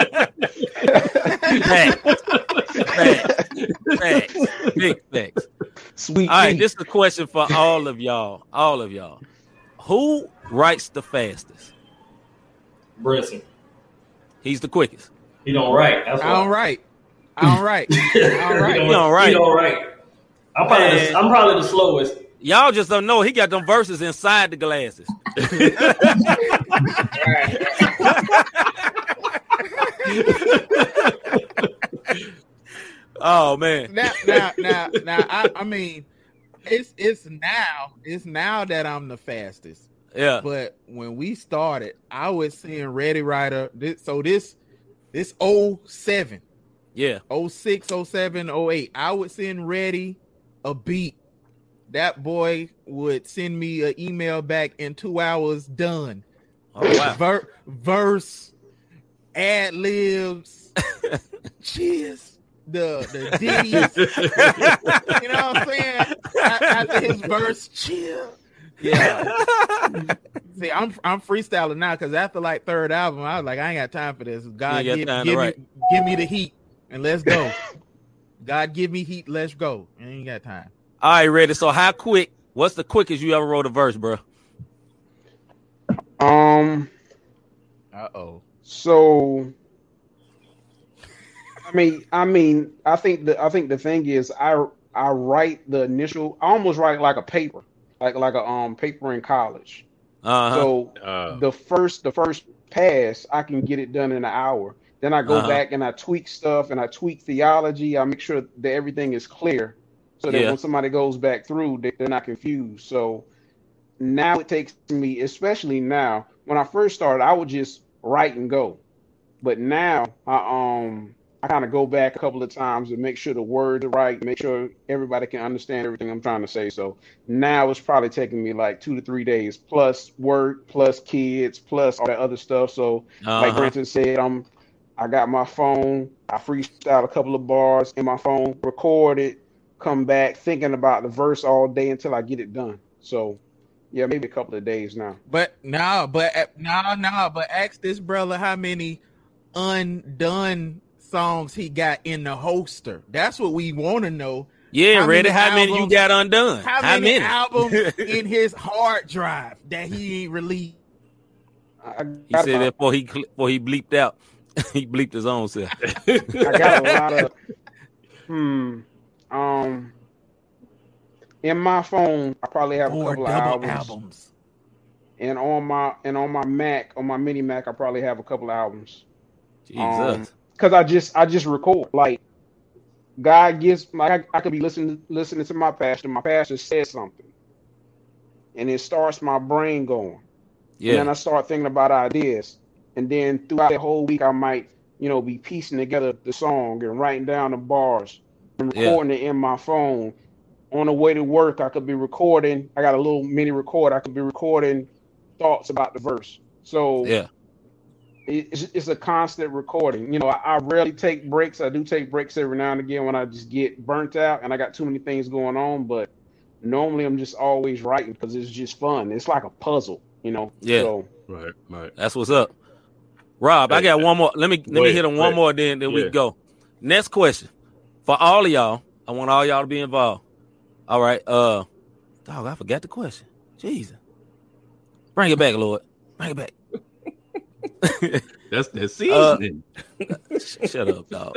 Facts. Big facts. Sweet. All right, this is a question for all of y'all. Who writes the fastest? Brinson. He's the quickest. He don't write. That's why. I don't write. He don't write. I'm probably the slowest. Y'all just don't know he got them verses inside the glasses. Oh man. Now, I mean, it's now that I'm the fastest. Yeah. But when we started, I was seeing Ready Rider. This 07. Yeah. 06, 07, 08. I would send Ready a beat. That boy would send me an email back in 2 hours, done. Oh wow. Verse, ad libs, cheers, the ditties. You know what I'm saying? After his verse, chill. Yeah. See, I'm freestyling now because after like third album, I was like, I ain't got time for this. God, give me the heat and let's go. God, give me heat, let's go. I ain't got time. All right, ready. So how quick? What's the quickest you ever wrote a verse, bro? So I think the thing is I write the initial. I almost write like a paper, like a paper in college. So the first pass, I can get it done in an hour. Then I go back and I tweak stuff and I tweak theology. I make sure that everything is clear, so that when somebody goes back through, they're not confused. So now it takes me, especially now. When I first started, I would just write and go, but now I kind of go back a couple of times and make sure the words are right, make sure everybody can understand everything I'm trying to say. So now it's probably taking me like 2 to 3 days, plus work, plus kids, plus all that other stuff. So like Brenton said, I got my phone, I freestyle a couple of bars in my phone, record it, come back thinking about the verse all day until I get it done. So yeah, maybe a couple of days now. But ask this brother how many undone songs he got in the holster. That's what we want to know. Yeah, Ready. How many you got undone? How many albums in his hard drive that he ain't released? He said that before he bleeped out. He bleeped his own self. I got a lot of in my phone, I probably have a couple of albums. And on my Mac, on my mini Mac, I probably have a couple of albums. Jesus. Because I just record. Like God gives, like I could be listening to my pastor. My pastor says something, and it starts my brain going. Yeah. And then I start thinking about ideas, and then throughout the whole week, I might be piecing together the song and writing down the bars and recording it in my phone. On the way to work, I could be recording. I got a little mini recorder. I could be recording thoughts about the verse. So it's a constant recording. I rarely take breaks. I do take breaks every now and again when I just get burnt out and I got too many things going on. But normally I'm just always writing because it's just fun. It's like a puzzle, Yeah. So, right. That's what's up. Rob, I got one more. Let me hit on one more, then we go. Next question for all of y'all. I want all y'all to be involved. All right. Dog, I forgot the question. Jesus. Bring it back, Lord. Bring it back. That's seasoning. Shut up, dog.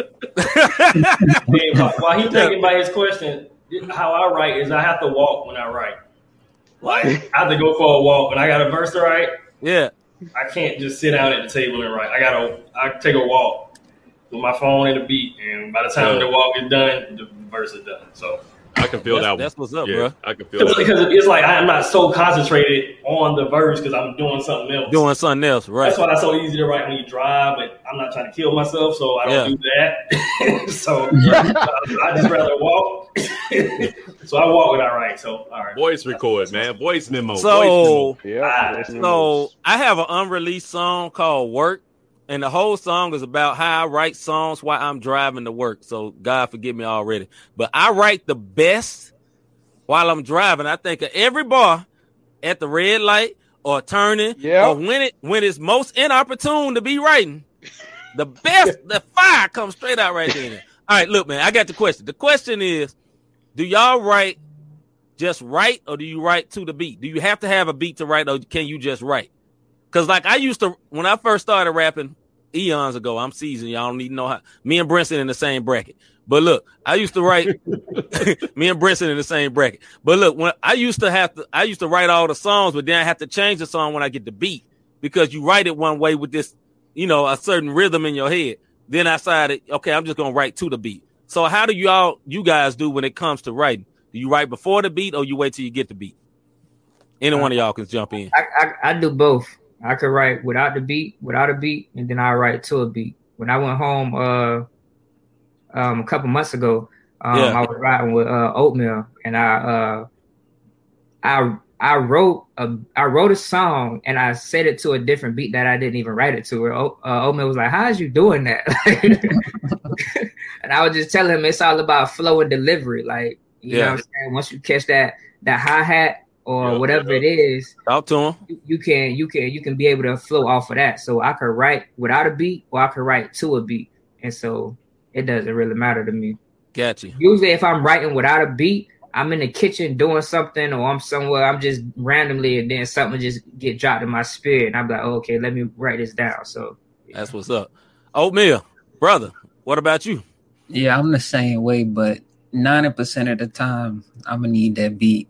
While he's thinking about his question, how I write is I have to walk when I write. Like I have to go for a walk when I got a verse to write. Yeah. I can't just sit down at the table and write. I take a walk with my phone and a beat, and by the time the walk is done, the verse is done. So I can feel that one. That's what's up, bro. I can feel that. Because it's like I'm not so concentrated on the verse because I'm doing something else. Right. That's why it's so easy to write when you drive, but I'm not trying to kill myself, so I don't do that. So I just rather walk. So I walk when I write. So all right. Voice record, man. Voice memo. So I have an unreleased song called Work. And the whole song is about how I write songs while I'm driving to work. So God forgive me already. But I write the best while I'm driving. I think of every bar at the red light or turning or when it's most inopportune to be writing. The best, the fire comes straight out right there. All right, look, man, I got the question. The question is, do y'all just write or do you write to the beat? Do you have to have a beat to write or can you just write? Because like I used to, when I first started rapping, eons ago, I'm seasoned. Y'all don't need to know how. Me and Brinson in the same bracket. But look, I used to write. Me and Brinson in the same bracket. But look, when I used to write all the songs, but then I have to change the song when I get the beat because you write it one way with this, a certain rhythm in your head. Then I decided, okay, I'm just gonna write to the beat. So how do you guys do when it comes to writing? Do you write before the beat or you wait till you get the beat? Any one of y'all can jump in. I do both. I could write without a beat, and then I write to a beat. When I went home a couple months ago, I was riding with Oatmeal, and I wrote a song and I set it to a different beat that I didn't even write it to. Oatmeal was like, "How's you doing that?" And I was just telling him it's all about flow and delivery. Like, you know what I'm saying? Once you catch that hi-hat or whatever it is, talk to him. You can be able to flow off of that. So I could write without a beat or I could write to a beat. And so it doesn't really matter to me. Gotcha. Usually if I'm writing without a beat, I'm in the kitchen doing something or I'm somewhere, I'm just randomly and then something just get dropped in my spirit. And I'm like, okay, let me write this down. So that's what's up. Oatmeal, brother, what about you? Yeah, I'm the same way, but 90% of the time, I'm going to need that beat.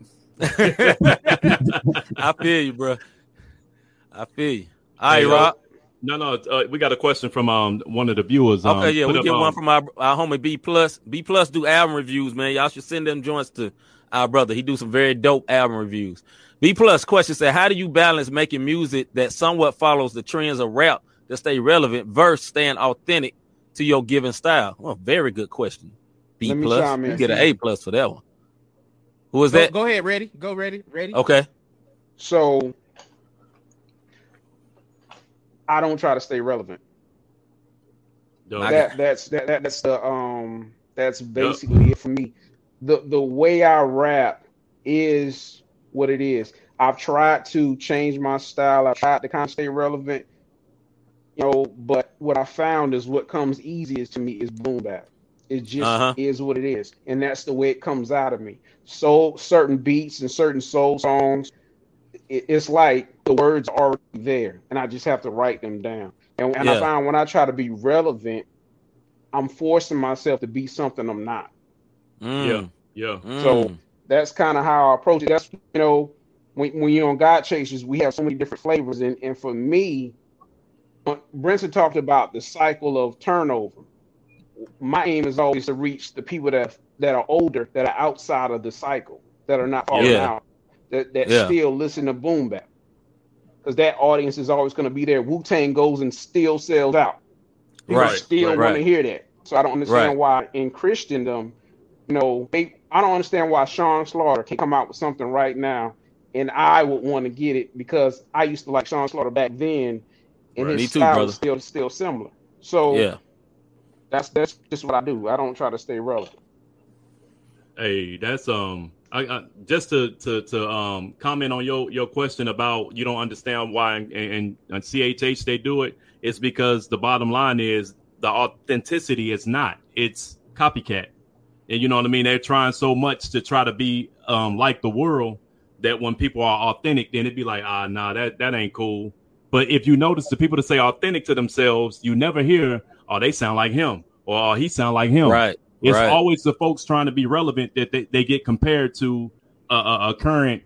I feel you, bro. I feel you. All right, Rob. No, we got a question from one of the viewers. Okay, we get one from our homie B Plus. B Plus do album reviews, man. Y'all should send them joints to our brother. He do some very dope album reviews. B Plus question said, how do you balance making music that somewhat follows the trends of rap to stay relevant versus staying authentic to your given style? Well, very good question. B Plus, you get an A+ for that one. Who was that? Go ahead, ready. Go ready. Okay. So I don't try to stay relevant. That's basically it for me. The way I rap is what it is. I've tried to change my style. I've tried to kind of stay relevant, but what I found is what comes easiest to me is boom bap. It just is what it is. And that's the way it comes out of me. So certain beats and certain soul songs, it's like the words are already there and I just have to write them down. And I found when I try to be relevant, I'm forcing myself to be something I'm not. So that's kind of how I approach it. That's, when you're on God Chasers, we have so many different flavors. And for me, Brinson talked about the cycle of turnover. My aim is always to reach the people that are older, that are outside of the cycle, that are not falling out, that still listen to boom bap, because that audience is always going to be there. Wu-Tang goes and still sells out. People still want to hear that. So I don't understand why in Christendom, I don't understand why Sean Slaughter can come out with something right now, and I would want to get it because I used to like Sean Slaughter back then, and his style is still similar. So that's just what I do. I don't try to stay relevant. Hey, that's I just to comment on your question about you don't understand why and CHH they do it. It's because the bottom line is the authenticity is not. It's copycat, and you know what I mean. They're trying so much to try to be like the world that when people are authentic, then it'd be like, nah, that ain't cool. But if you notice the people that say authentic to themselves, you never hear, oh, they sound like him or he sound like him. Right. It's always the folks trying to be relevant that they get compared to a current,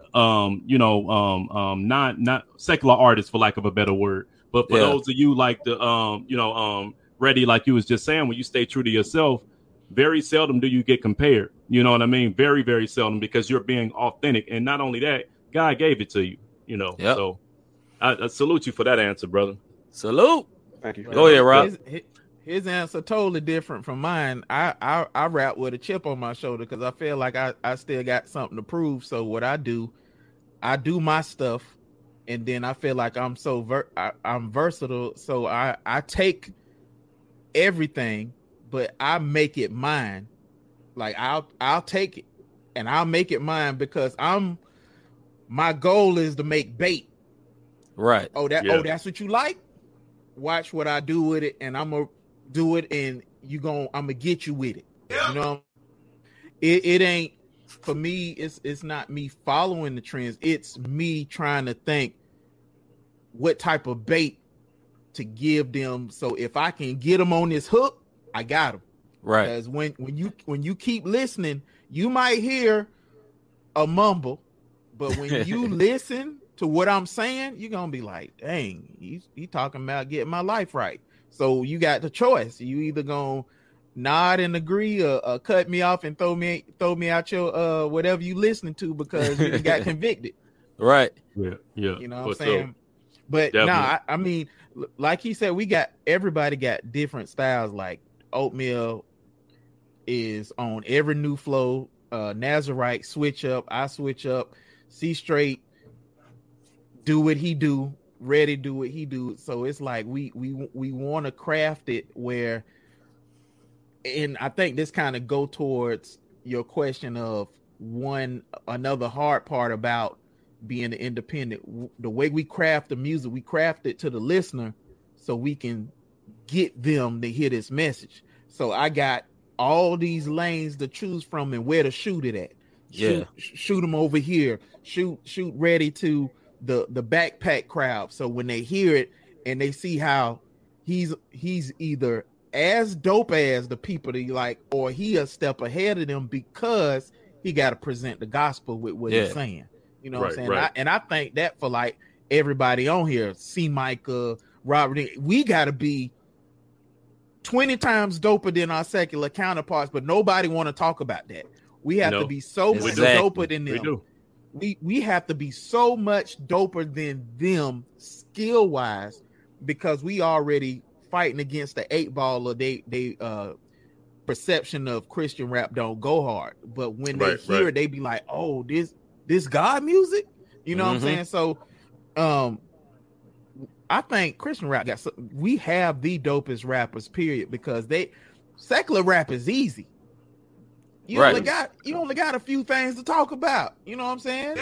not secular artist, for lack of a better word. But for those of you like the, Ready, like you was just saying, when you stay true to yourself, very seldom do you get compared. You know what I mean? Very, very seldom, because you're being authentic. And not only that, God gave it to you, So I salute you for that answer, brother. Salute. Thank you. Go ahead, Rob. His answer totally different from mine. I rap with a chip on my shoulder because I feel like I still got something to prove. So what I do my stuff, and then I feel like I'm I'm versatile. So I take everything, but I make it mine. Like I'll take it and I'll make it mine because my goal is to make bait. Right. That's what you like? Watch what I do with it, and I'm gonna do it, and I'm gonna get you with it. It ain't for me. It's not me following the trends. It's me trying to think what type of bait to give them. So if I can get them on this hook, I got them. Right. Because when you keep listening, you might hear a mumble, but when you listen to what I'm saying, you're gonna be like, dang, he talking about getting my life right. So you got the choice. You either gonna nod and agree or cut me off and throw me out your whatever you listening to because you got convicted. Right. Yeah. You know what I'm saying? But I mean, like he said, everybody got different styles. Like Oatmeal is on every new flow. Nazarite switch up, I switch up, C Straight do what he do, Ready do what he do. So it's like we want to craft it where, and I think this kind of go towards your question of another hard part about being independent. The way we craft the music, we craft it to the listener so we can get them to hear this message. So I got all these lanes to choose from and where to shoot it at. Shoot them over here. Shoot Ready to the backpack crowd. So when they hear it and they see how he's either as dope as the people that you like, or he a step ahead of them because he got to present the gospel with what he's saying. You know what I'm saying? Right. I think that for like everybody on here, C. Micah, Robert, we got to be 20 times doper than our secular counterparts, but nobody want to talk about that. We have to be so much doper than them. We have to be so much doper than them skill wise because we already fighting against the 8-ball of they perception of Christian rap don't go hard. But when they hear it, they be like, oh, this God music, you know what I'm saying? So I think Christian rap we have the dopest rappers, period, because secular rap is easy. You only got a few things to talk about. You know what I'm saying?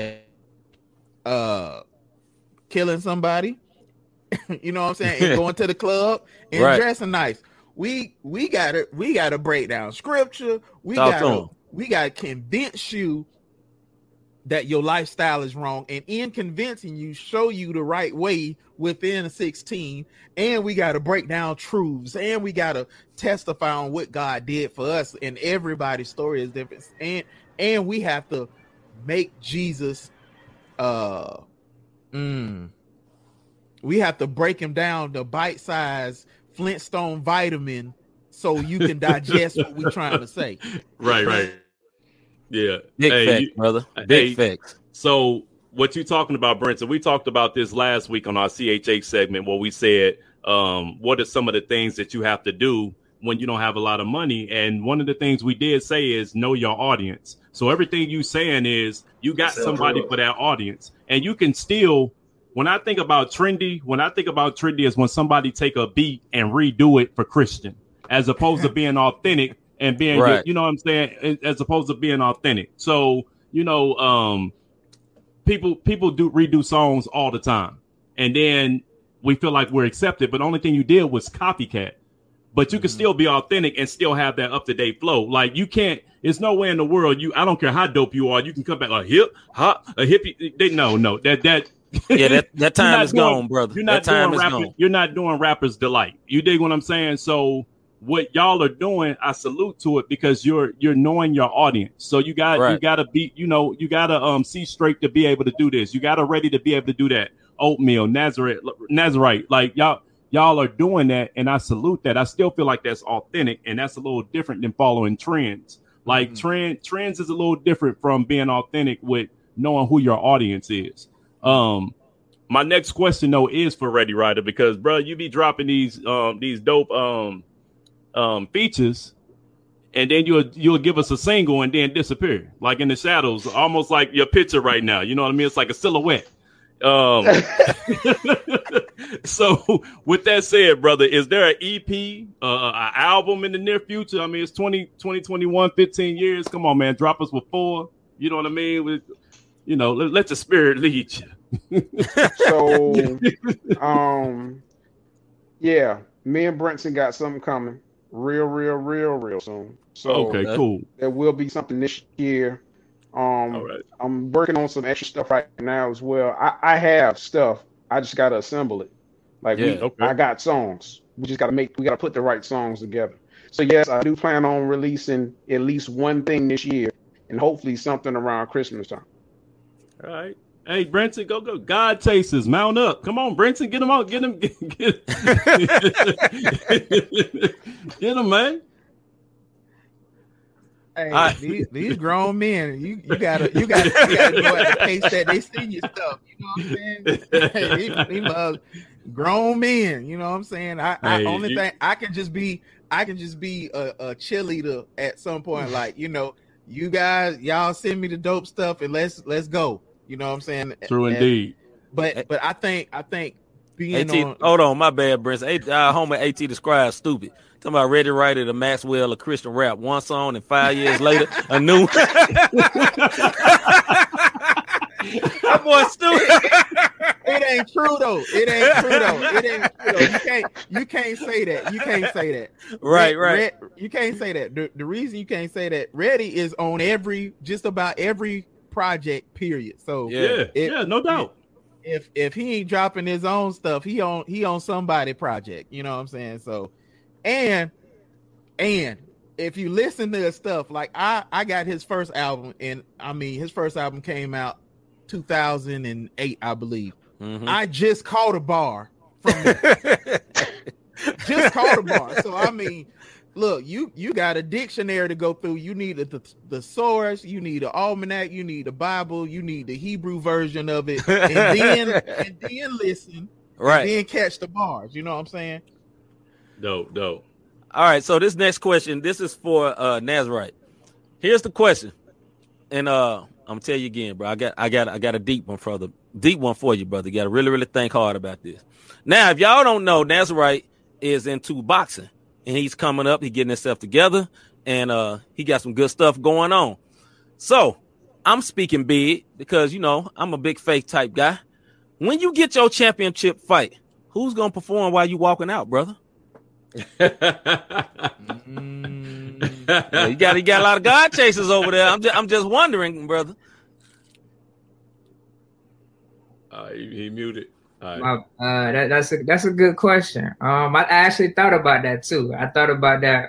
Yep. Killing somebody. You know what I'm saying? And going to the club and dressing nice. We gotta break down scripture. We gotta convince you that your lifestyle is wrong, and in convincing you, show you the right way within 16. And we got to break down truths, and we got to testify on what God did for us. And everybody's story is different, and we have to make Jesus. We have to break him down to bite-sized Flintstone vitamin so you can digest what we're trying to say. Right. Yeah. Big facts, brother. Big facts. So what you talking about, Brenton? We talked about this last week on our CHH segment where we said, what are some of the things that you have to do when you don't have a lot of money? And one of the things we did say is know your audience. So everything you saying is you got somebody for that audience, and you can still. When I think about trendy is when somebody take a beat and redo it for Christian, as opposed to being authentic. And being, you know what I'm saying, as opposed to being authentic. So, people do redo songs all the time, and then we feel like we're accepted. But the only thing you did was copycat. But you can still be authentic and still have that up to date flow. Like you can't. There's no way in the world I don't care how dope you are. You can come back a hippie. No. That time is gone, brother. You're not doing rappers delight. You dig what I'm saying? So. What y'all are doing, I salute to it because you're knowing your audience. So you gotta be, you gotta see straight to be able to do this. You gotta ready to be able to do that. Oatmeal, Nazarite, like y'all are doing that, and I salute that. I still feel like that's authentic, and that's a little different than following trends. Like trends is a little different from being authentic with knowing who your audience is. My next question though is for Ready Rider because bro, you be dropping these dope features, and then you'll give us a single and then disappear like in the shadows, almost like your picture right now. You know what I mean? It's like a silhouette. So with that said, brother, is there an EP, an album in the near future? I mean, it's 2021, 15 years. Come on, man, drop us with 4. You know what I mean? Let the spirit lead you. So, yeah, me and Brenton got something coming. Real soon. So okay, cool. There will be something this year. All right. I'm working on some extra stuff right now as well. I have stuff. I just gotta assemble it. I got songs. We gotta put the right songs together. So yes, I do plan on releasing at least one thing this year, and hopefully something around Christmas time. All right. Hey, Brenton, go. God Chasers, mount up. Come on, Brenton, get him out. Get him. Get him, man. Hey, these grown men, you gotta go at the pace that they see your stuff. You know what I'm saying? These grown men. You know what I'm saying? Thing I can just be a cheerleader at some point. Like, you know, you guys, y'all send me the dope stuff and let's go. You know what I'm saying? True indeed. But I think being AT, on. Hold on, my bad, Brent. Homer AT described stupid. Talking about Ready Writer, the Maxwell of Christian rap. One song and 5 years later, a new. That boy stupid. It ain't true though. You can't say that. Right. You can't say that. The reason you can't say that, Ready is on just about every project, period. So no doubt. If he ain't dropping his own stuff, he on somebody project. You know what I'm saying? So, and if you listen to his stuff, like I got his first album, and I mean his first album came out 2008, I believe. Mm-hmm. I just caught a bar from there. Just caught a bar. So I mean, look, you got a dictionary to go through. You need the thesaurus, you need an almanac, you need a Bible, you need the Hebrew version of it, and then listen, right? And then catch the bars. You know what I'm saying? Dope. All right. So this next question, this is for Nazarite. Here's the question, and I'm gonna tell you again, bro. I got a deep one for you, brother. You got to really think hard about this. Now, if y'all don't know, Nazarite is into boxing. And he's coming up, he getting himself together, and he got some good stuff going on. So I'm speaking big because, you know, I'm a big faith type guy. When you get your championship fight, who's gonna perform while you walking out, brother? Yeah, you got a lot of God chasers over there. I'm just wondering, brother. He muted. That's a good question. I actually thought about that too. I thought about that.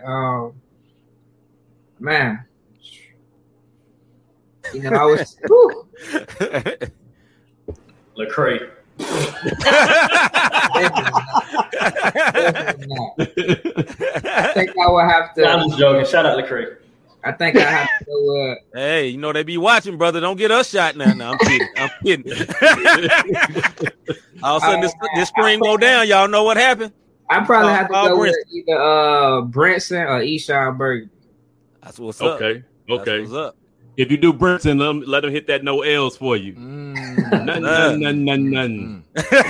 Man, you know, I was Lecrae. I think I would have to. I'm just joking. Shout out Lecrae. I think I have to go. Hey, you know they be watching, brother. Don't get us shot now. No, I'm kidding. All of a sudden, this screen go down. Y'all know what happened? I probably have to go with either Brinson or Eshawn Burger. That's what's up. Okay. That's what's up. If you do Brinson, let them hit that no L's for you. None.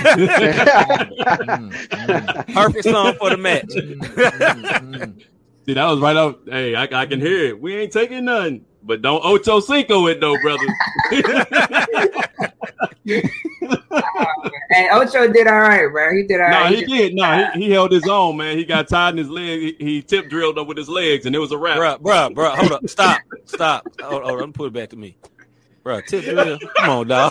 Perfect song for the match. See, that was right up. Hey, I can hear it. We ain't taking none, but don't Ocho Cinco it though, brother. Hey, Ocho did all right, bro. He did all right. No, he did. No, he held his own, man. He got tied in his leg. He tip drilled up with his legs, and it was a wrap. Bro. Hold up. Stop. Hold on. Put it back to me. Bro, tip drill. Come on, dog.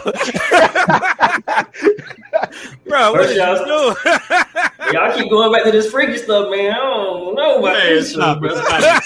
Bro, what did you do? Y'all keep going back to this freaky stuff, man. I don't know about this. Stop it.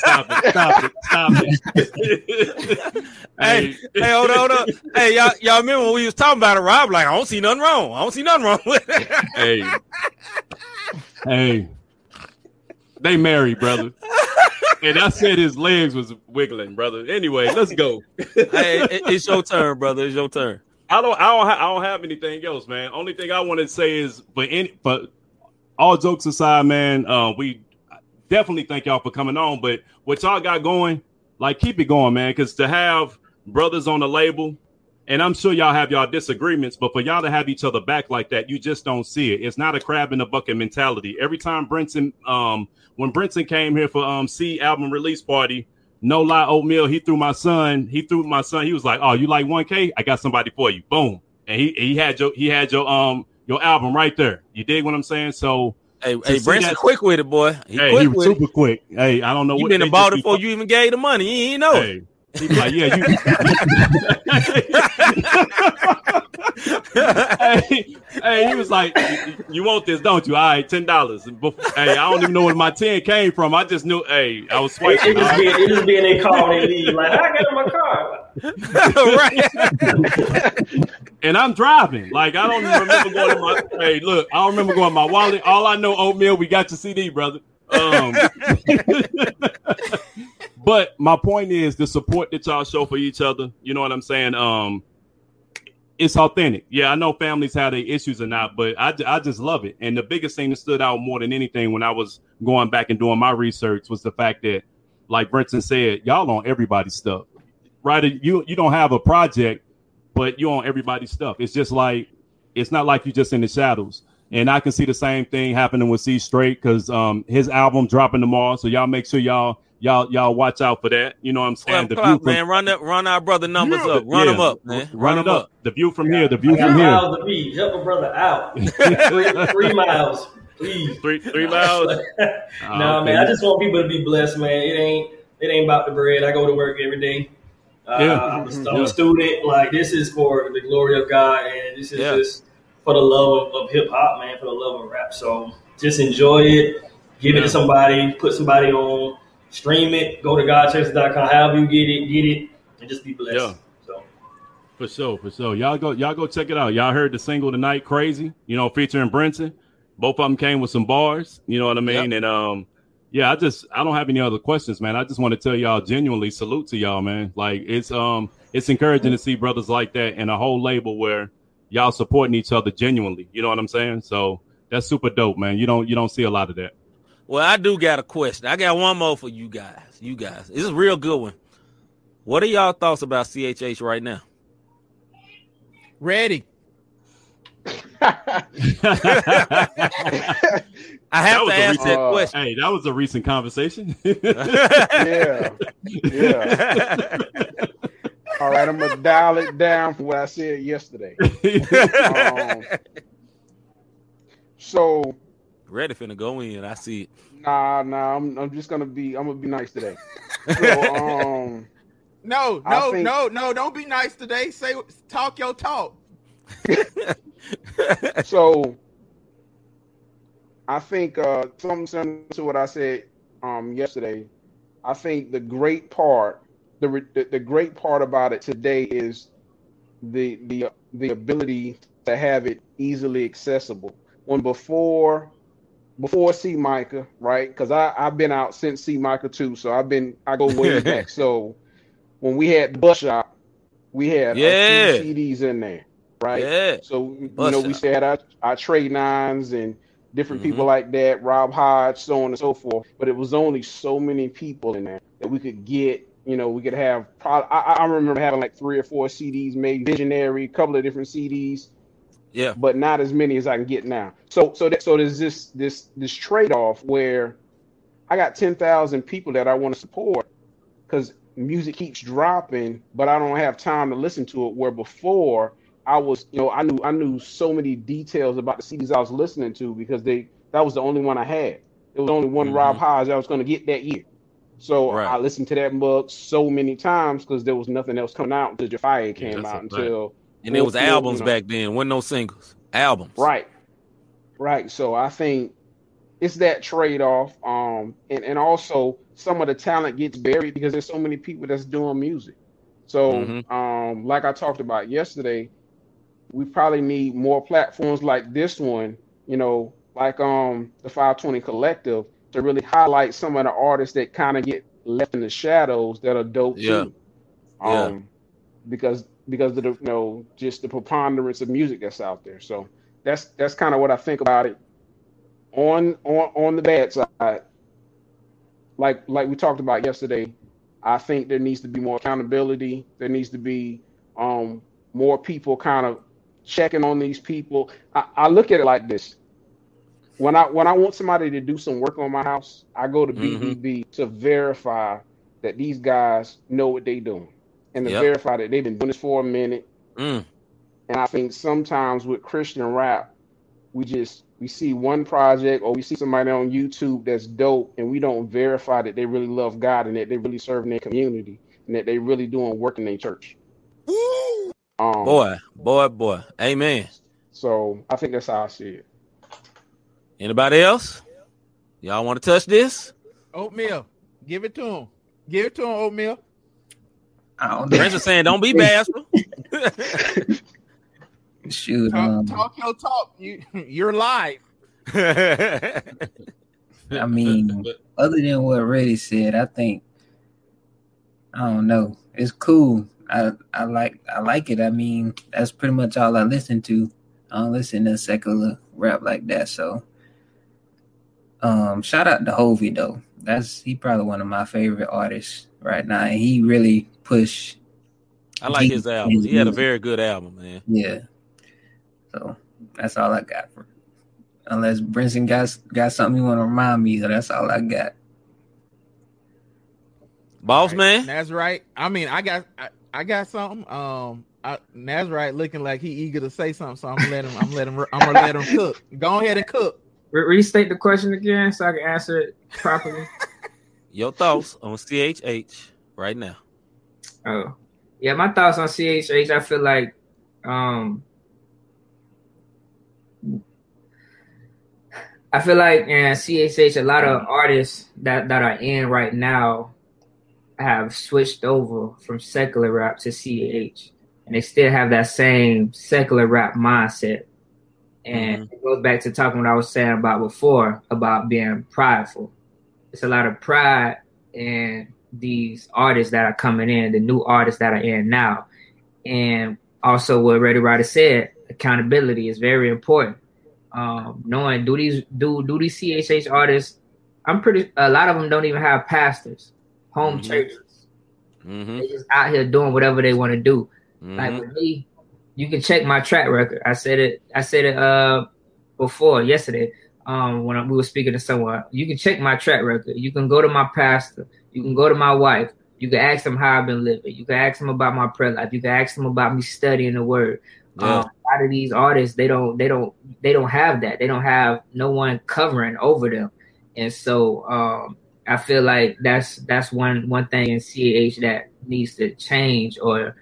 Hey, hold up. Hey, y'all remember when we was talking about it, Rob? Like, I don't see nothing wrong with it. Hey. They married, brother. And I said his legs was wiggling, brother. Anyway, let's go. Hey, it's your turn, brother. It's your turn. I don't have anything else, man. Only thing I want to say is, but all jokes aside, man, we definitely thank y'all for coming on. But what y'all got going, like, keep it going, man. Because to have brothers on the label, and I'm sure y'all have y'all disagreements, but for y'all to have each other back like that, you just don't see it. It's not a crab in the bucket mentality. Every time Brinson, when Brinson came here for C album release party, no lie, Oatmeal, he threw my son. He was like, "Oh, you like 1K? I got somebody for you." Boom, and he had your album right there. You dig what I'm saying? So hey, Brinson quick with it, boy. He was super quick. Hey, I don't know what you been about it before you even gave the money. You ain't know it. He be like, yeah, Hey, he was like, "You want this, don't you? All right, $10." Hey, I don't even know where my 10 came from. I just knew. Hey, I was swiping. It just being in car and they leave. Like, I got in my car. Right. And I'm driving. Like, I don't even remember going to my. Hey, look, I don't remember going to my wallet. All I know, Oatmeal, we got your CD, brother. But my point is the support that y'all show for each other. You know what I'm saying? It's authentic. Yeah, I know families have their issues or not, but I just love it. And the biggest thing that stood out more than anything when I was going back and doing my research was the fact that, like Brenton said, y'all on everybody's stuff, right? You don't have a project, but you on everybody's stuff. It's just like, it's not like you just in the shadows. And I can see the same thing happening with C Straight because his album dropping tomorrow. So y'all make sure y'all watch out for that. You know what I'm saying? The view man, run our brother numbers up. Run them up, man. Run them up. The view from here. The view from here. Help a brother out. 3 miles, please. 3 miles. No, man. I just want people to be blessed, man. It ain't about the bread. I go to work every day. I'm a student. Like, this is for the glory of God, and this is just for the love of hip hop, man. For the love of rap. So just enjoy it. Give it to somebody. Put somebody on. Stream it. Go to GodChurch.com. However you get it, and just be blessed. Yeah. So. For sure. Y'all go check it out. Y'all heard the single tonight, Crazy. You know, featuring Brenton. Both of them came with some bars. You know what I mean? Yep. And I don't have any other questions, man. I just want to tell y'all genuinely salute to y'all, man. Like it's encouraging to see brothers like that and a whole label where y'all supporting each other genuinely. You know what I'm saying? So that's super dope, man. You don't see a lot of that. Well, I do got a question. I got one more for you guys. This is a real good one. What are y'all thoughts about CHH right now? Ready. I have to ask that question. Hey, that was a recent conversation. Yeah. All right, I'm gonna dial it down from what I said yesterday. So Ready finna go in. I see it. Nah. I'm just gonna be. I'm gonna be nice today. So, No. Don't be nice today. Talk your talk. So, I think something similar to what I said yesterday. I think the great part, the great part about it today is the ability to have it easily accessible. When before C Micah, right? Because I've been out since C Micah too, so I go way back. So when we had the Bus Shop, we had a few CDs in there, right? Yeah. So we had our Trey Nines and different people like that, Rob Hodge, so on and so forth. But it was only so many people in there that we could get. We could have. I remember having like 3 or 4 CDs made, Visionary, a couple of different CDs. Yeah, but not as many as I can get now. So there's this trade-off where I got 10,000 people that I want to support because music keeps dropping, but I don't have time to listen to it. Where before I was, I knew so many details about the CDs I was listening to because that was the only one I had. There was only one Rob Hodge I was going to get that year. So I listened to that book so many times because there was nothing else coming out until Jafia came out until. And it was albums back then. Wasn't no singles. Albums. Right. So I think it's that trade-off. And also some of the talent gets buried because there's so many people that's doing music. So like I talked about yesterday, we probably need more platforms like this one, like the 520 Collective, to really highlight some of the artists that kind of get left in the shadows that are dope too. Because of the just the preponderance of music that's out there. So that's kind of what I think about it. On the bad side, like we talked about yesterday, I think there needs to be more accountability. There needs to be more people kind of checking on these people. I look at it like this. When I want somebody to do some work on my house, I go to BBB to verify that these guys know what they're doing. And to verify that they've been doing this for a minute. And I think sometimes with Christian rap, we see one project or we see somebody on YouTube that's dope and we don't verify that they really love God and that they really serve in their community and that they really doing work in their church. Boy. Amen. So I think that's how I see it. Anybody else? Y'all want to touch this? Oatmeal. Give it to him. Give it to him, Oatmeal. Prince is saying, don't be bashful. Shoot. Talk your talk. You're live. I mean, other than what Reddy said, I think, I don't know. It's cool. I like it. I mean, that's pretty much all I listen to. I don't listen to secular rap like that. So, shout out to Hovey though. He probably one of my favorite artists right now. And he really pushed. I like his album. He had a very good album, man. Yeah. So that's all I got for. Unless Brinson got something you want to remind me, so that's all I got. Boss man, that's right. I mean, I got something. Nazarite looking like he eager to say something, so I'm gonna let him cook. Go ahead and cook. Restate the question again so I can answer it properly. Your thoughts on CHH right now? Oh, yeah, my thoughts on CHH. I feel like, in CHH, a lot of artists that are in right now have switched over from secular rap to CHH, and they still have that same secular rap mindset. And it goes back to talking what I was saying about before about being prideful. It's a lot of pride in these artists that are coming in, the new artists that are in now. And also what Ready Rider said, accountability is very important. Knowing do these CHH artists, a lot of them don't even have pastors, home churches. They just out here doing whatever they want to do. Like with me, you can check my track record. I said it before yesterday when we were speaking to someone. You can check my track record. You can go to my pastor. You can go to my wife. You can ask them how I've been living. You can ask them about my prayer life. You can ask them about me studying the word. Yeah. A lot of these artists, they don't have that. They don't have no one covering over them. And so I feel like that's one thing in CH that needs to change, or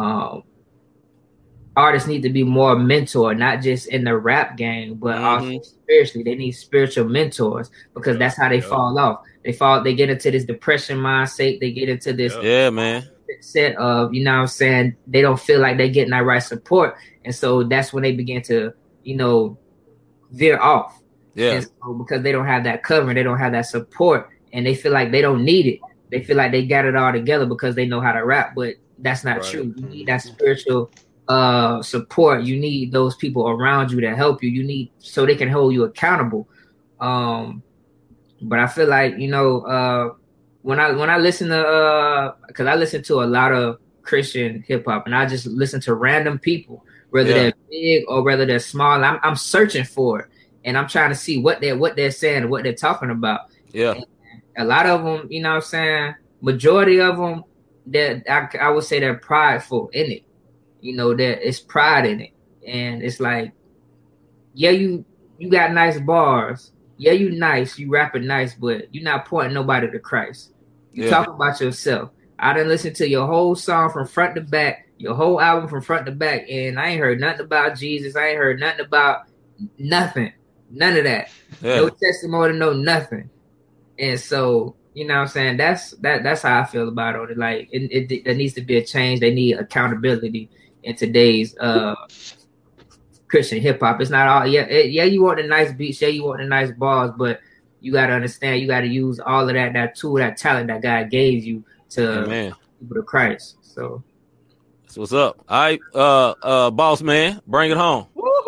artists need to be more mentored, not just in the rap game, but also spiritually. They need spiritual mentors, because that's how they fall off. They get into this depression mindset. They get into this set of, you know what I'm saying, they don't feel like they're getting that right support. And so that's when they begin to, veer off. Yeah. And so because they don't have that covering, they don't have that support, and they feel like they don't need it. They feel like they got it all together because they know how to rap, but that's not true. You need that spiritual support. You need those people around you to help you. You need, so they can hold you accountable. But I feel like, when I listen to, because I listen to a lot of Christian hip hop, and I just listen to random people, whether they're big or whether they're small. I'm searching for it, and I'm trying to see what they're saying and what they're talking about. Yeah, and a lot of them, you know what I'm saying, majority of them, that I would say they're prideful in it. There is pride in it, and it's like, yeah, you got nice bars. Yeah, you nice, you rapping nice, but you're not pointing nobody to Christ. You talking about yourself. I done listened to your whole song from front to back, your whole album from front to back, and I ain't heard nothing about Jesus. I ain't heard nothing about nothing. None of that. Yeah. No testimony, no nothing. And so, you know what I'm saying? That's how I feel about it. Like, it needs to be a change. They need accountability in today's Christian hip hop. It's not all you want the nice beats, you want the nice bars, but you got to understand, you got to use all of that tool, that talent that God gave you to people to Christ. So that's what's up. All right, boss man, bring it home.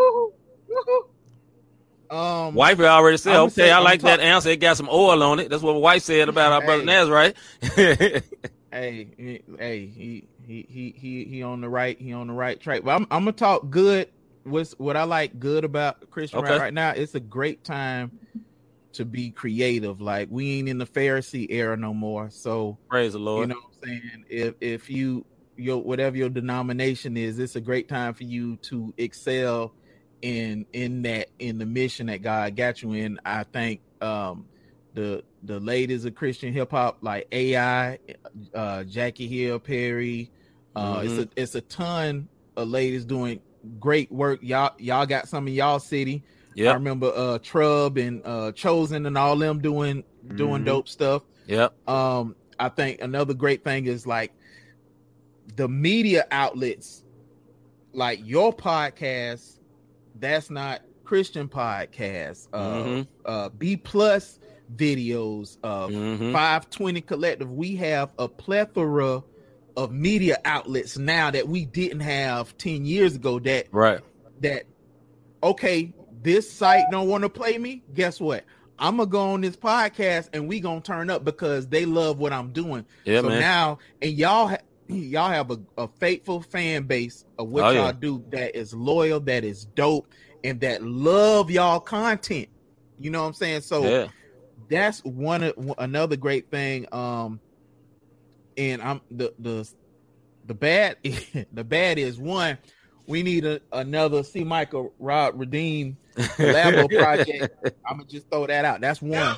Wifey already said, okay, I like that answer. It got some oil on it. That's what my wife said about our brother Nazarite. He on the right track. But I'm gonna talk good. What I like good about Christian rap right now, it's a great time to be creative. Like, we ain't in the Pharisee era no more. So praise the Lord. You know what I'm saying? If your whatever your denomination is, it's a great time for you to excel in the mission that God got you in. I think the ladies of Christian hip hop, like AI, Jackie Hill Perry, it's a ton of ladies doing great work. Y'all got some in y'all city. Yeah, I remember Trub and Chosen and all them doing dope stuff. Yep. I think another great thing is like the media outlets, like your podcast. That's not Christian podcast. B Plus videos, 520 Collective. We have a plethora of media outlets now that we didn't have 10 years ago. That okay, this site don't want to play me. Guess what? I'm gonna go on this podcast and we gonna turn up because they love what I'm doing. Yeah, so man. Now, and y'all have a faithful fan base of what y'all do that is loyal, that is dope, and that love y'all content. You know what I'm saying? So that's another great thing. And I'm the bad the bad is one, we need another C. Michael Rod Redeem Labo project. I'm gonna just throw that out. That's one.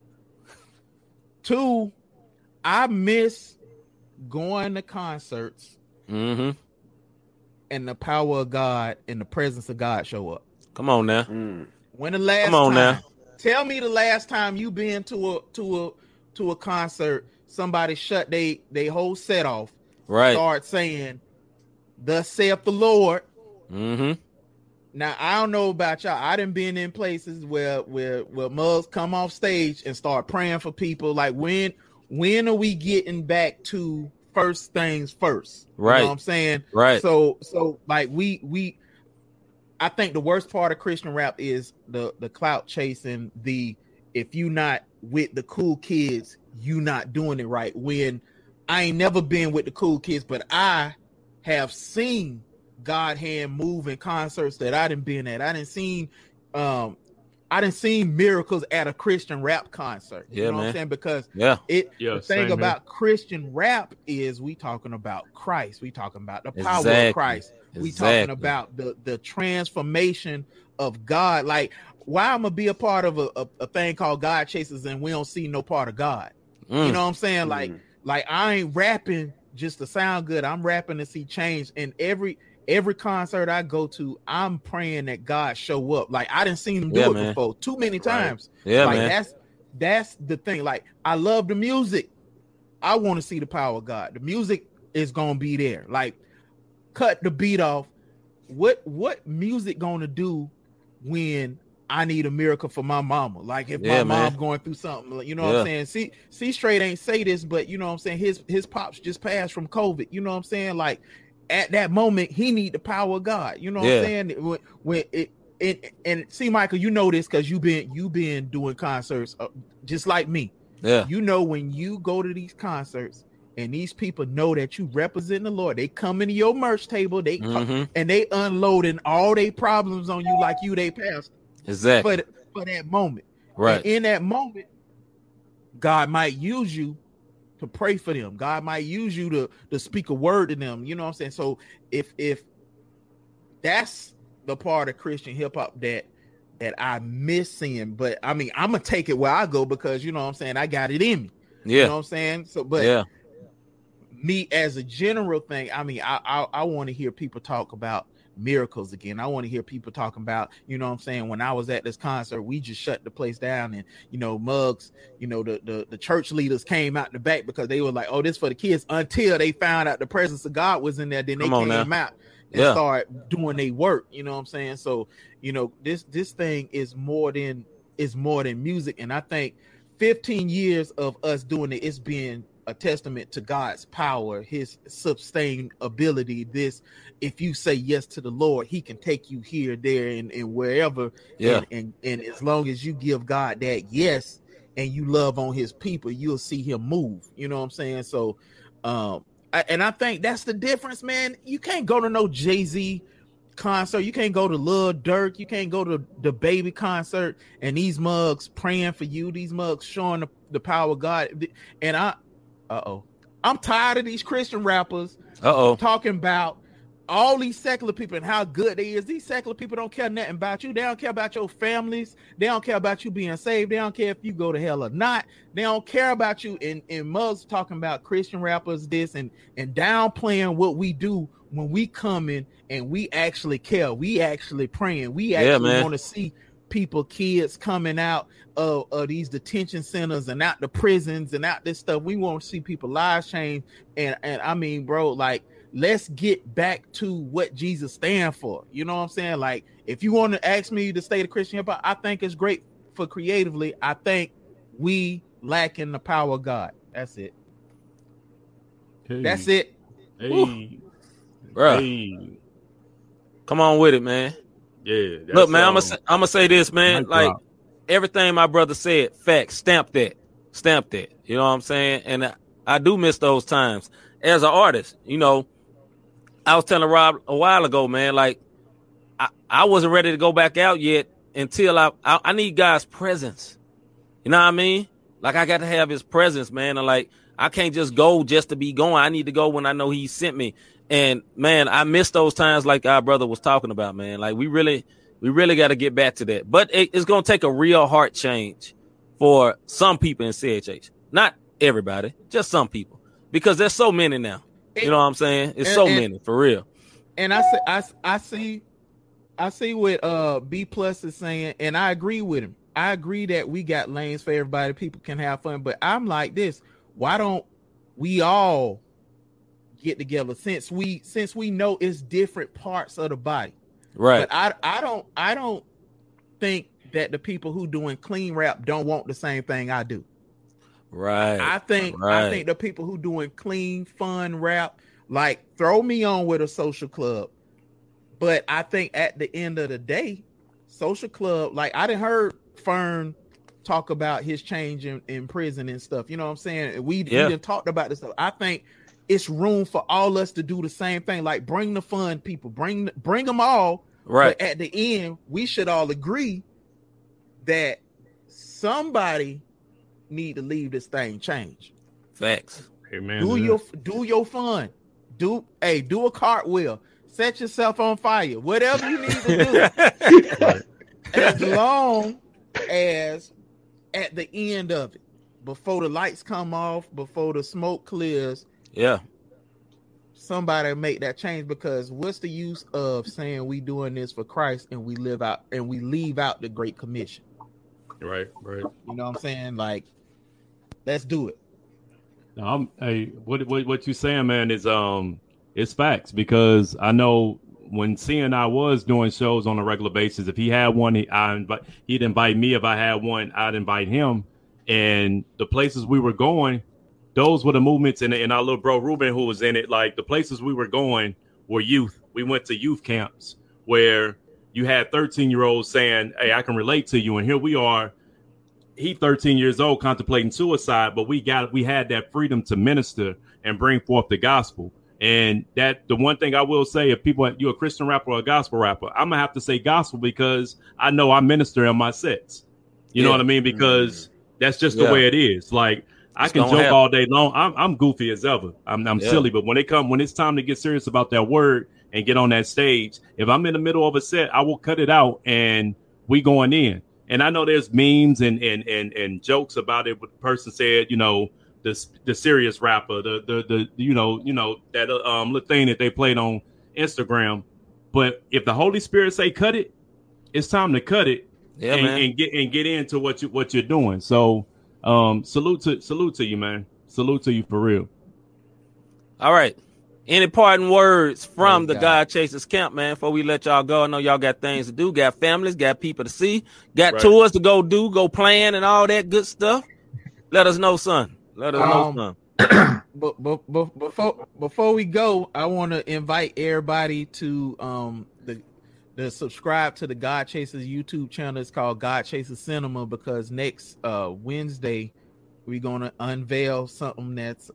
Two, I miss going to concerts and the power of God and the presence of God show up. Come on now. When the last time? Now. Tell me the last time you been to a concert, somebody shut they whole set off, right? Start saying, "Thus saith the Lord." Now I don't know about y'all. I done been in places where mugs come off stage and start praying for people. Like when are we getting back to first things first? Right. You know what I'm saying? Right. So like I think the worst part of Christian rap is the clout chasing, if you not with the cool kids, you not doing it right. When I ain't never been with the cool kids, but I have seen God hand move in concerts that I didn't been at. I didn't seen miracles at a Christian rap concert. You know what I'm saying? Because the thing about Christian rap is we talking about Christ. We talking about the power of Christ. We talking about the transformation of God. Like, why I'm gonna be a part of a thing called God Chasers and we don't see no part of God. You know what I'm saying? Like I ain't rapping just to sound good. I'm rapping to see change. And every concert I go to, I'm praying that God show up. Like I didn't see him do it before too many times. Yeah, like man. That's the thing. Like I love the music. I want to see the power of God. The music is gonna be there. Like cut the beat off. What music gonna do when I need a miracle for my mama? Like if my mom going through something, you know what I'm saying? C Straight ain't say this, but you know what I'm saying? His pops just passed from COVID. You know what I'm saying? Like at that moment, he need the power of God. You know what I'm saying? When and see, Michael, you know this because you been doing concerts just like me. Yeah. You know when you go to these concerts and these people know that you represent the Lord, they come into your merch table, and they unloading all their problems on you like you they pastor. Exactly. For that moment. Right. And in that moment, God might use you to pray for them. God might use you to speak a word to them. You know what I'm saying? So if that's the part of Christian hip hop that I miss seeing, but I mean, I'm gonna take it where I go because you know what I'm saying, I got it in me. You know what I'm saying? So but me as a general thing, I mean, I want to hear people talk about miracles again. I want to hear people talking about, you know what I'm saying, when I was at this concert, we just shut the place down and, you know, Muggs, you know, the church leaders came out the back because they were like, oh, this for the kids, until they found out the presence of God was in there. Then they came out and start doing their work. You know what I'm saying? So, you know, this thing is more than music. And I think 15 years of us doing it, it's been a testament to God's power, his sustained ability. This, if you say yes to the Lord, he can take you here, there, and wherever. And as long as you give God that yes and you love on his people, you'll see him move. You know what I'm saying? So I think that's the difference, man. You can't go to no Jay-Z concert, you can't go to Lil Durk, you can't go to the Baby concert and these mugs praying for you, these mugs showing the power of God. And I'm tired of these Christian rappers talking about all these secular people and how good they is. These secular people don't care nothing about you. They don't care about your families. They don't care about you being saved. They don't care if you go to hell or not. They don't care about you. And Muggs talking about Christian rappers this and downplaying what we do when we come in and we actually care. We actually praying. We actually want to see people, kids coming out of these detention centers and out the prisons and out this stuff. We want to see people lives change. And I mean, bro, like, let's get back to what Jesus stands for. You know what I'm saying? Like, if you want to ask me the state of Christian hip hop, I think it's great for creatively. I think we lacking the power of God. That's it. Hey. That's it. Hey, bro, hey. Come on with it, man. Yeah. Look, man, I'm gonna say this, man. Like everything my brother said, facts. Stamp that. You know what I'm saying? And I do miss those times as an artist. You know, I was telling Rob a while ago, man. Like I wasn't ready to go back out yet until I need God's presence. You know what I mean? Like I got to have His presence, man. And like I can't just go just to be going. I need to go when I know He sent me. And man, I miss those times like our brother was talking about, man. Like we really got to get back to that. But it's going to take a real heart change for some people in CHH. Not everybody, just some people. Because there's so many now. You know what I'm saying? It's so many, for real. And I see what B Plus is saying, and I agree with him. I agree that we got lanes for everybody. People can have fun. But I'm like this. Why don't we all get together since we know it's different parts of the body, right? But I don't think that the people who doing clean rap don't want the same thing I do, right? I think the people who doing clean fun rap, like, throw me on with a Social Club, but I think at the end of the day, Social Club, like I done heard Fern talk about his change in prison and stuff, you know what I'm saying? We done talked about this stuff. I think it's room for all us to do the same thing. Like, bring the fun people, bring them all. Right. But at the end, we should all agree that somebody need to leave this thing change. Facts. Amen. Do your fun. Do a cartwheel. Set yourself on fire. Whatever you need to do. As long as at the end of it, before the lights come off, before the smoke clears, somebody make that change. Because what's the use of saying we doing this for Christ and we leave out the Great Commission? Right. You know what I'm saying? Like, let's do it. No, what you saying, man, is it's facts, because I know when CNI was doing shows on a regular basis, if he had one, he'd invite me. If I had one, I'd invite him. And the places we were going, those were the movements, and our little bro Ruben, who was in it, like the places we were going were youth. We went to youth camps where you had 13-year-olds saying, hey, I can relate to you. And here we are. He 13 years old contemplating suicide, but we had that freedom to minister and bring forth the gospel. And that the one thing I will say, if you're a Christian rapper or a gospel rapper, I'm gonna have to say gospel, because I know I minister in my sets. You know what I mean? Because that's just the way it is. Like, I can joke all day long. I'm goofy as ever. I'm silly, but when it's time to get serious about that word and get on that stage, if I'm in the middle of a set, I will cut it out and we going in. And I know there's memes and jokes about it. What the person said, you know, the serious rapper, the you know that little thing that they played on Instagram. But if the Holy Spirit say cut it, it's time to cut it and get into what you're doing. So salute to you, man. Salute to you for real. All right. Any parting words from the God Chasers camp, man, before we let y'all go? I know y'all got things to do, got families, got people to see, got tours to go plan and all that good stuff. Let us know, son. Let us know, son. But before we go, I want to invite everybody to the subscribe to the God Chasers YouTube channel. It's called God Chasers Cinema, because next Wednesday we're gonna unveil something that's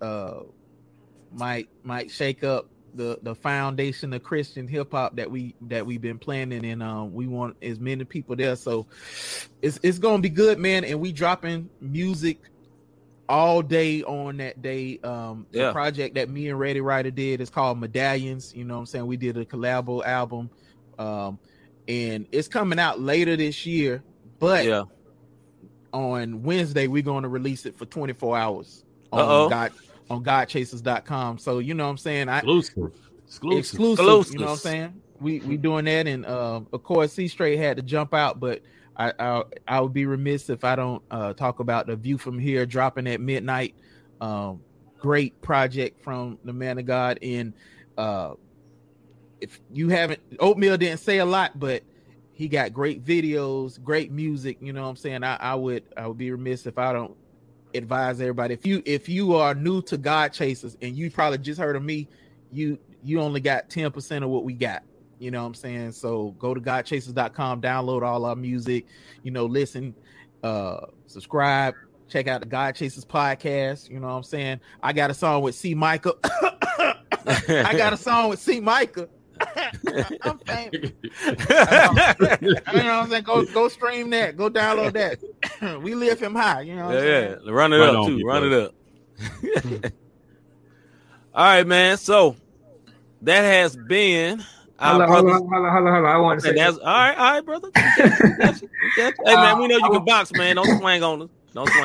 might shake up the foundation of Christian hip hop that we've been planning, and we want as many people there. So it's gonna be good, man. And we dropping music all day on that day. The project that me and Ready Rider did is called Medallions. You know what I'm saying? We did a collabo album, and it's coming out later this year, but on Wednesday we're going to release it for 24 hours on godchasers.com. So you know what I'm saying? Exclusive. You know what I'm saying? we doing that, and of course, C Straight had to jump out, but I would be remiss if I don't talk about The View From Here dropping at midnight. Great project from the man of God. And if you haven't, Oatmeal didn't say a lot, but he got great videos, great music. You know what I'm saying? I would be remiss if I don't advise everybody. If you are new to God Chasers and you probably just heard of me, you only got 10% of what we got. You know what I'm saying? So go to godchasers.com, download all our music, listen, subscribe, check out the God Chasers podcast. You know what I'm saying? I got a song with C. Micah. I'm famous. You know what I'm saying? Go stream that. Go download that. We lift him high. You know what I'm saying? Run it up too. Run it up. All right, man. So that has been Hold on. I want to say that's all right, brother. Hey, man, we know you can box, man. Don't swing on us.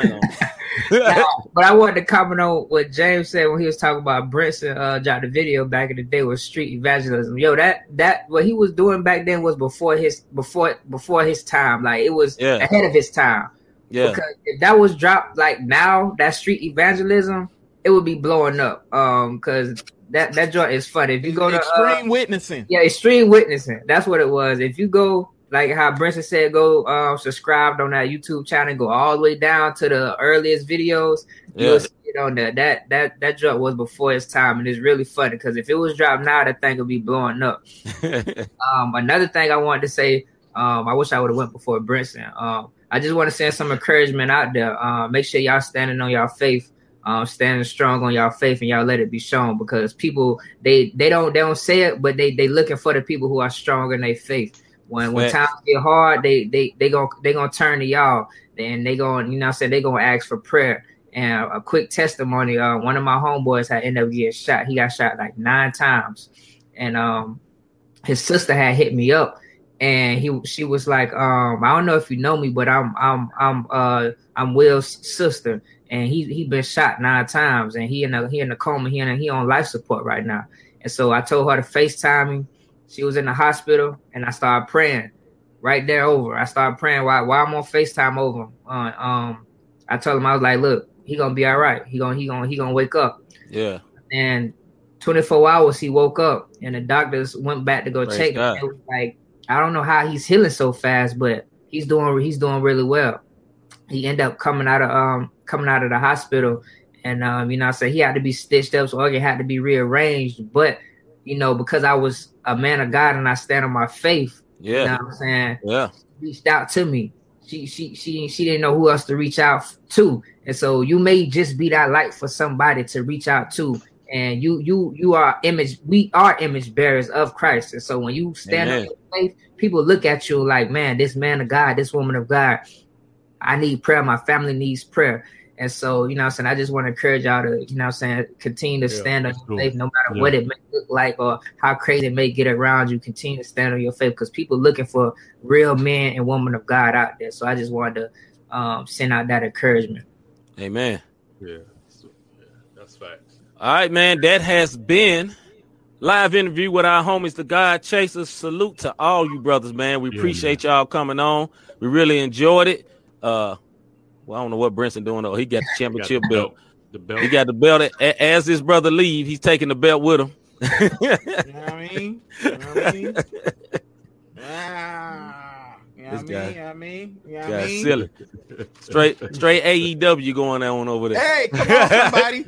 But I wanted to comment on what James said when he was talking about Brinson dropped the video back in the day with street evangelism. Yo, that what he was doing back then was before his time. Like, it was ahead of his time. Yeah. Because if that was dropped like now, that street evangelism, it would be blowing up. Because that joint is funny. If you go to Extreme Witnessing. Yeah, Extreme Witnessing. That's what it was. If you go, like how Brinson said, go subscribe on that YouTube channel and go all the way down to the earliest videos. You'll see it on there. That joint was before its time, and it's really funny because if it was dropped now, that thing would be blowing up. Another thing I wanted to say, I wish I would have went before Brinson. I just want to send some encouragement out there. Make sure y'all standing on y'all faith. Standing strong on y'all faith, and y'all let it be shown, because people they don't say it, but they looking for the people who are strong in their faith. When times get hard, they gonna turn to y'all, and they gonna they gonna ask for prayer. And a quick testimony: one of my homeboys had ended up getting shot. He got shot like 9 times, and his sister had hit me up, and she was like, I don't know if you know me, but I'm Will's sister. And he been shot 9 times, and he in a coma. He on life support right now. And so I told her to FaceTime me. She was in the hospital, and I started praying right there over. I started praying while I'm on FaceTime over. I told him, I was like, look, he gonna be all right. He gonna wake up. Yeah. And 24 hours he woke up, and the doctors went back to go check him. It was like, I don't know how he's healing so fast, but he's doing really well. He ended up coming out of the hospital, and so he had to be stitched up, so organ had to be rearranged. But because I was a man of God and I stand on my faith, you know what I'm saying? Yeah. She reached out to me. She didn't know who else to reach out to, and so you may just be that light for somebody to reach out to. And you are we are image bearers of Christ, and so when you stand on your faith, people look at you like, man, this man of God, this woman of God. I need prayer. My family needs prayer. And so, I just want to encourage y'all to, continue to stand on your faith, no matter what it may look like or how crazy it may get around you. Continue to stand on your faith, because people looking for real men and women of God out there. So I just wanted to send out that encouragement. Amen. Yeah, that's facts. All right, man. That has been live interview with our homies, the God Chasers. Salute to all you brothers, man. We appreciate y'all coming on. We really enjoyed it. Well, I don't know what Brinson doing though. He got the championship belt. The belt. He got the belt. As his brother leave, he's taking the belt with him. You know what I mean? Guy's silly. Straight AEW going on over there. Hey, come on, somebody.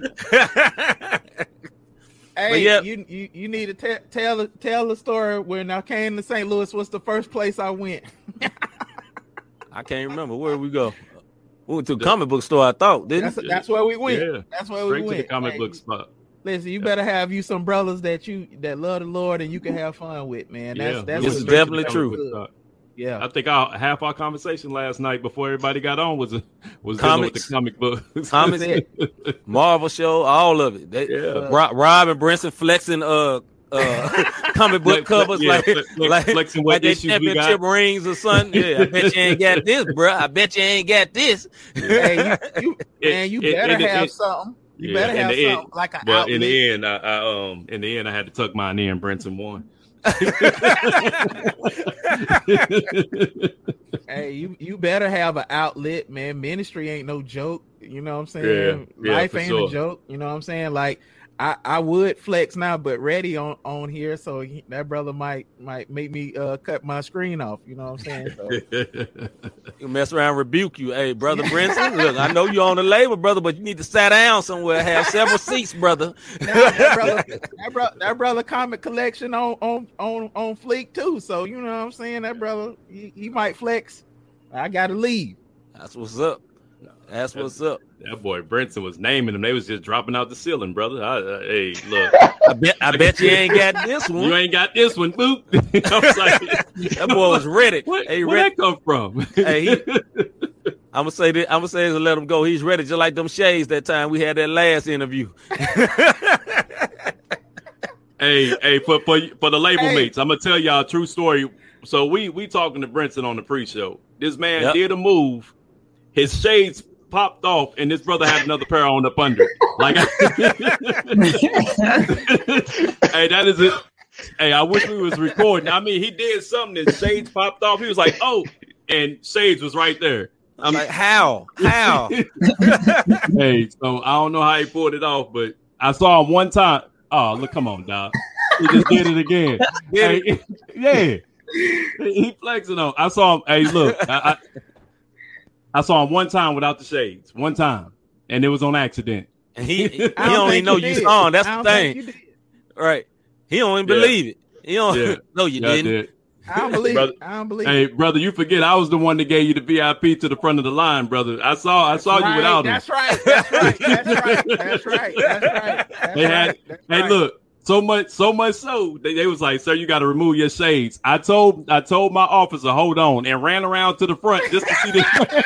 Hey, you need to tell the story when I came to St. Louis. What's the first place I went? I can't remember. Where did we go? We went to a comic book store, I thought, didn't we? That's where we went. Yeah. That's where we went. To the comic book spot. Listen, you better have you some brothers that love the Lord and you can have fun with, man. That's this is definitely true. Yeah, I think half our conversation last night before everybody got on was dealing with the comic books, comics, Marvel show, all of it. Rob and Brinson flexing comic book covers flexing what they championship rings or something. Yeah, I bet you ain't got this, bro. I bet you ain't got this. Hey, you better have something. You better have something like an outlet. In the end, I had to tuck mine in. Brinson won. Hey, you better have an outlet, man. Ministry ain't no joke. You know what I'm saying? Yeah, Life ain't a joke. You know what I'm saying? Like I would flex now, but Reddy on here, so that brother might make me cut my screen off. You know what I'm saying? So. You mess around, rebuke you, hey brother Brinson. Look, I know you're on the label, brother, but you need to sit down somewhere, have several seats, brother. that brother comic collection on fleek too. So you know what I'm saying? That brother he might flex. I gotta leave. That's what's up. That's what's up. That boy Brinson was naming them. They was just dropping out the ceiling, brother. Hey, look. I bet you ain't got this one. You ain't got this one, boop. I was like, that boy was ready. Where that come from? Hey, I'm gonna say this to let him go. He's ready, just like them shades that time we had that last interview. hey, for the label mates, I'm gonna tell y'all a true story. So we talking to Brinson on the pre-show. This man did a move. His shades popped off, and this brother had another pair on up under. Like, hey, that is it. Hey, I wish we was recording. I mean, he did something, and shades popped off. He was like, "Oh," and shades was right there. I'm like, how? Hey, so I don't know how he pulled it off, but I saw him one time. Oh, look, come on, dog. He just did it again. Yeah. He flexing on. I saw him. Hey, look, I saw him one time without the shades. One time. And it was on accident. And he don't even know you saw him. That's the thing. Right. He don't even believe it. He don't know you didn't. I don't believe it. I don't believe it. Hey, brother, you forget I was the one that gave you the VIP to the front of the line, brother. I saw you without him. That's right. Hey, look. So much so they was like, "Sir, you got to remove your shades." I told my officer, "Hold on," and ran around to the front just to see this.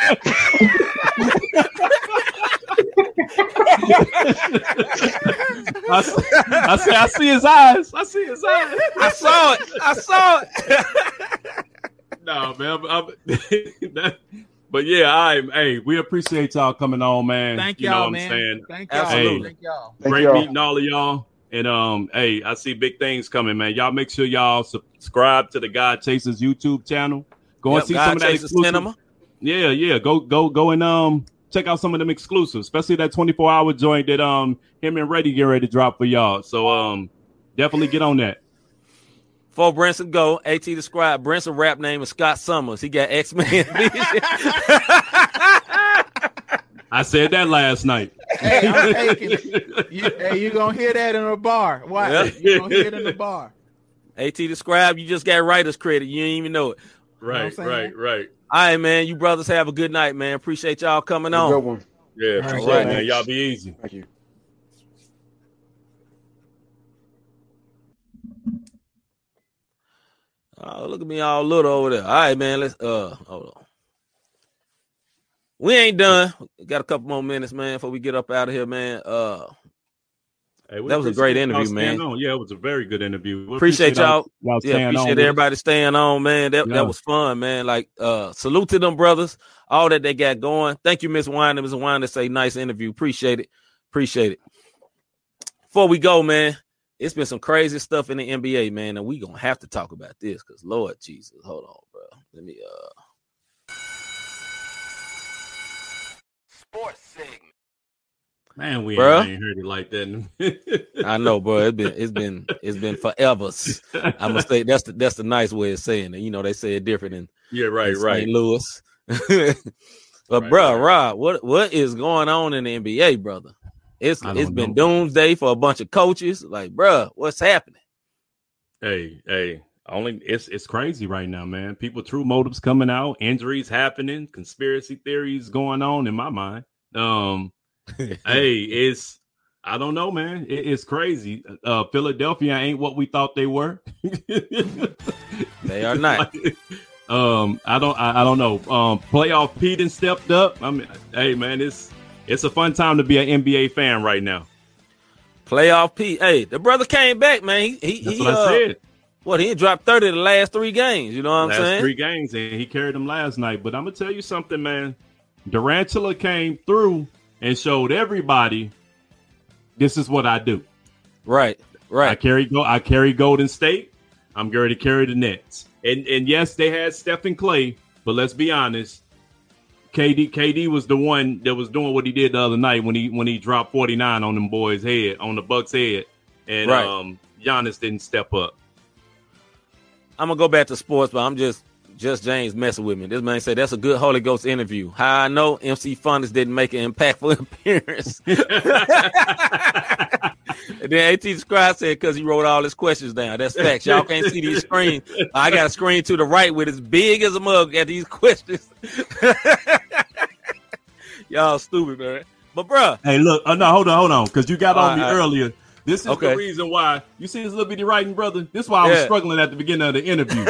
I said, "I see his eyes. I see his eyes. I saw it. No, man. But yeah, hey, we appreciate y'all coming on, man. Thank y'all, man. What I'm saying? Thank y'all. Absolutely. Thank y'all. Great meeting all of y'all. And hey, I see big things coming, man. Y'all make sure y'all subscribe to the God Chasers YouTube channel. Go and see some of that exclusive. Cinema. Yeah. Go and check out some of them exclusives, especially that 24-hour joint that him and Reddy get ready to drop for y'all. So definitely get on that. Before Brinson go, AT described Brinson rap name is Scott Summers. He got X-Men vision. I said that last night. Hey, I'm taking it. You gonna hear that in a bar. Why? Yep. You gonna hear it in the bar. AT described, you just got writer's credit. You didn't even know it. Right. All right, man. You brothers have a good night, man. Appreciate y'all coming on. Good one. Yeah, appreciate it, man. Y'all be easy. Thank you. Oh, look at me all little over there. All right, man. Let's hold on. We ain't done. We got a couple more minutes, man, before we get up out of here, man. Hey, that was a great interview, man. Yeah, it was a very good interview. Appreciate y'all. Appreciate everybody staying on, man. That was fun, man. Like, salute to them brothers, all that they got going. Thank you, Miss Winder. Miss Winder say nice interview. Appreciate it. Before we go, man, it's been some crazy stuff in the NBA, man, and we gonna have to talk about this because Lord Jesus, hold on, bro. Let me sports segment. Man, we ain't heard it like that. I know, bro. It's been forever. I'm gonna say that's the nice way of saying it. You know, they say it different in St. Louis. But bro, Rob, what is going on in the NBA, brother? It's been doomsday for a bunch of coaches. Like, bro, what's happening? Hey, it's crazy right now, man. People, true motives coming out, injuries happening, conspiracy theories going on in my mind. Hey, I don't know, man. It's crazy. Philadelphia ain't what we thought they were. They are not. I don't know. Playoff Pete and stepped up. I mean, hey, man, it's a fun time to be an NBA fan right now. Playoff Pete. Hey, the brother came back, man. That's what I said. What, he dropped 30 the last 3 games. You know what I'm saying? 3 games, and he carried them last night. But I'm going to tell you something, man. Durantula came through and showed everybody this is what I do. Right. I carry Golden State. I'm going to carry the Nets. And yes, they had Steph and Clay, but let's be honest. KD was the one that was doing what he did the other night when he dropped 49 on them boys' head, on the Bucks' head, and Giannis didn't step up. I'm gonna go back to sports, but I'm just James messing with me. This man said that's a good Holy Ghost interview. How I know MC Fungus didn't make an impactful appearance. And then AT Scribe said because he wrote all his questions down. That's facts. Y'all can't see these screens. I got a screen to the right with as big as a mug at these questions. Y'all stupid, man. But bruh. Hey, look. No, hold on. Because you got on me earlier. This is the reason why. You see this little bitty writing, brother? This is why I was struggling at the beginning of the interview.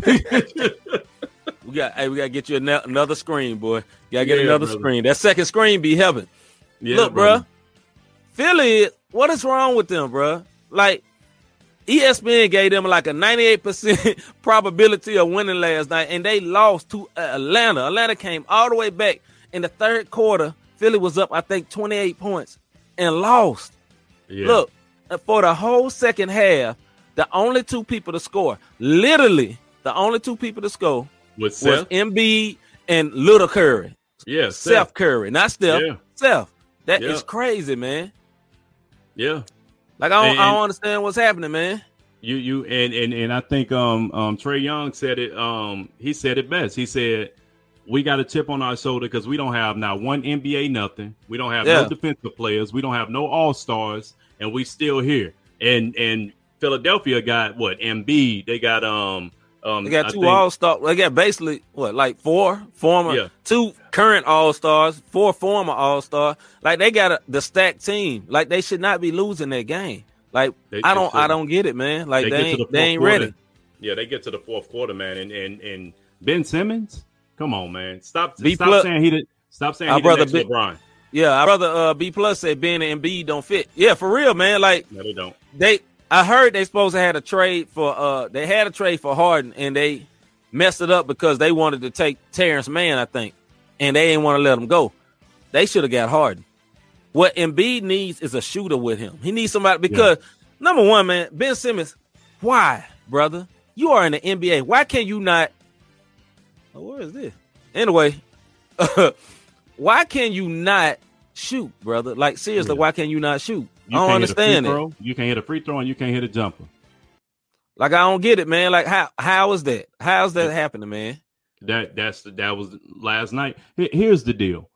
We got to get you another screen, boy. You got to get another screen. That second screen be heaven. Yeah, look, bro. Philly, what is wrong with them, bro? Like, ESPN gave them like a 98% probability of winning last night, and they lost to Atlanta. Atlanta came all the way back in the third quarter. Philly was up, I think, 28 points and lost. Yeah. Look, for the whole second half, the only two people to score, literally the only two people to score was Embiid and Little Curry. Yeah, Seth Curry, not Steph. Yeah. Seth. That is crazy, man. Yeah. Like I don't understand what's happening, man. And I think Trae Young said it. He said it best. He said, we got a chip on our shoulder because we don't have not one NBA nothing. We don't have no defensive players. We don't have no all-stars, and we still here. And Philadelphia got what? Embiid. They got they got two all-stars. They got basically like four former, two current all-stars, four former all-stars. Like they got the stacked team. Like they should not be losing that game. Like I don't get it, man. Like they ain't ready. Yeah, they get to the fourth quarter, man. And Ben Simmons. Come on, man. Stop saying he did. Stop saying he did next to LeBron. Yeah, our brother B Plus said Ben and Embiid don't fit. Yeah, for real, man. Like no, they don't. I heard they supposed to had a trade for they had a trade for Harden and they messed it up because they wanted to take Terrence Mann, I think, and they didn't want to let him go. They should have got Harden. What Embiid needs is a shooter with him. He needs somebody because number one, man, Ben Simmons. Why, brother? You are in the NBA. Why can't you not? Where is this? Anyway, why can you not shoot, brother? Like, seriously, why can you not shoot? I don't understand it. You can't hit a free throw and you can't hit a jumper. Like, I don't get it, man. Like, how is that? How's that happening, man? That was last night. Here's the deal.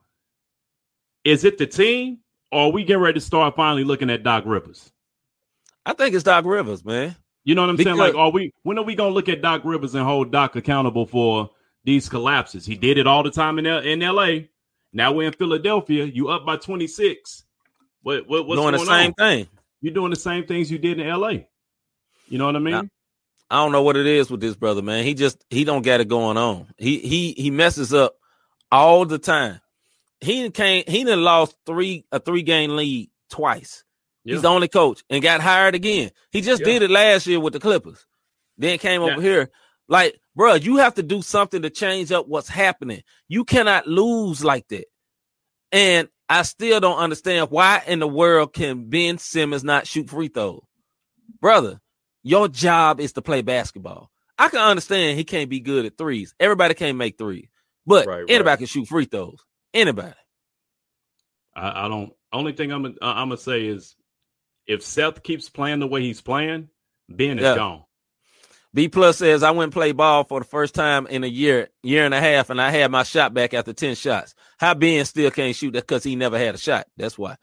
Is it the team or are we getting ready to start finally looking at Doc Rivers? I think it's Doc Rivers, man. You know what I'm saying? Like, when are we going to look at Doc Rivers and hold Doc accountable for these collapses? He did it all the time in LA. Now we're in Philadelphia. You up by 26. What's doing the same thing? You're doing the same things you did in LA. You know what I mean? I don't know what it is with this brother, man. He don't got it going on. He messes up all the time. He done lost a 3-game lead twice. Yeah. He's the only coach and got hired again. He just did it last year with the Clippers. Then came over here. Like, bro, you have to do something to change up what's happening. You cannot lose like that. And I still don't understand why in the world can Ben Simmons not shoot free throws. Brother, your job is to play basketball. I can understand he can't be good at threes. Everybody can't make threes. But anybody can shoot free throws. Anybody. I don't. Only thing I'm gonna say is if Seth keeps playing the way he's playing, Ben is gone. B Plus says I went and played ball for the first time in a year and a half, and I had my shot back after 10 shots. How Ben still can't shoot? That's because he never had a shot. That's why.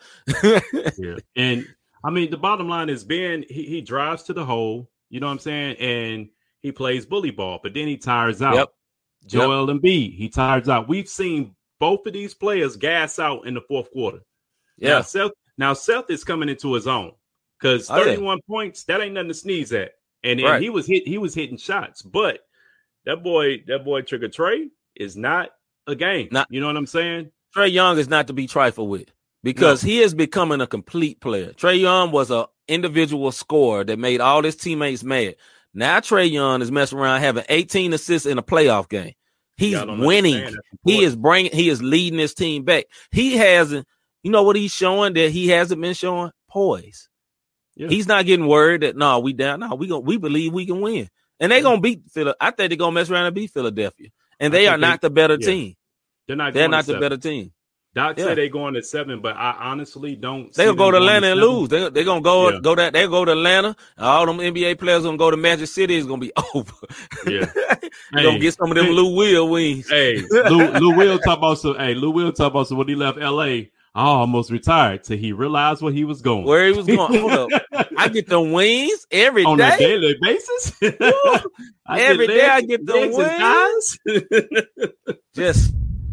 And I mean, the bottom line is Ben, he drives to the hole, you know what I'm saying? And he plays bully ball, but then he tires out. Yep. Joel Embiid, he tires out. We've seen both of these players gas out in the fourth quarter. Yeah. Now Seth is coming into his own because 31 points, that ain't nothing to sneeze at. And he was hitting shots, but that boy Trigger Trae is not a game. You know what I'm saying? Trae Young is not to be trifled with because he is becoming a complete player. Trae Young was an individual scorer that made all his teammates mad. Now Trae Young is messing around having 18 assists in a playoff game. He's winning. He is leading his team back. He hasn't, you know what he's showing that he hasn't been showing? Poise. Yeah. He's not getting word that no, we down. No, we believe we can win, and they're gonna beat Philadelphia. I think they're gonna mess around and beat Philadelphia, and they are not the better team. They're not the better team. Doc said they're going to 7, but I honestly don't. They'll go to Atlanta and lose. They're gonna go that. They'll go to Atlanta. All them NBA players gonna go to Magic City. It's gonna be over. Yeah, you're gonna get some of them Lou Will wings. Hey, Lou Will talk about so. Hey, Lou Will talk about so when he left LA. I almost retired till he realized where he was going. Where he was going. Hold up. I get the wings every on day. On a daily basis. Every day I get the wings. Just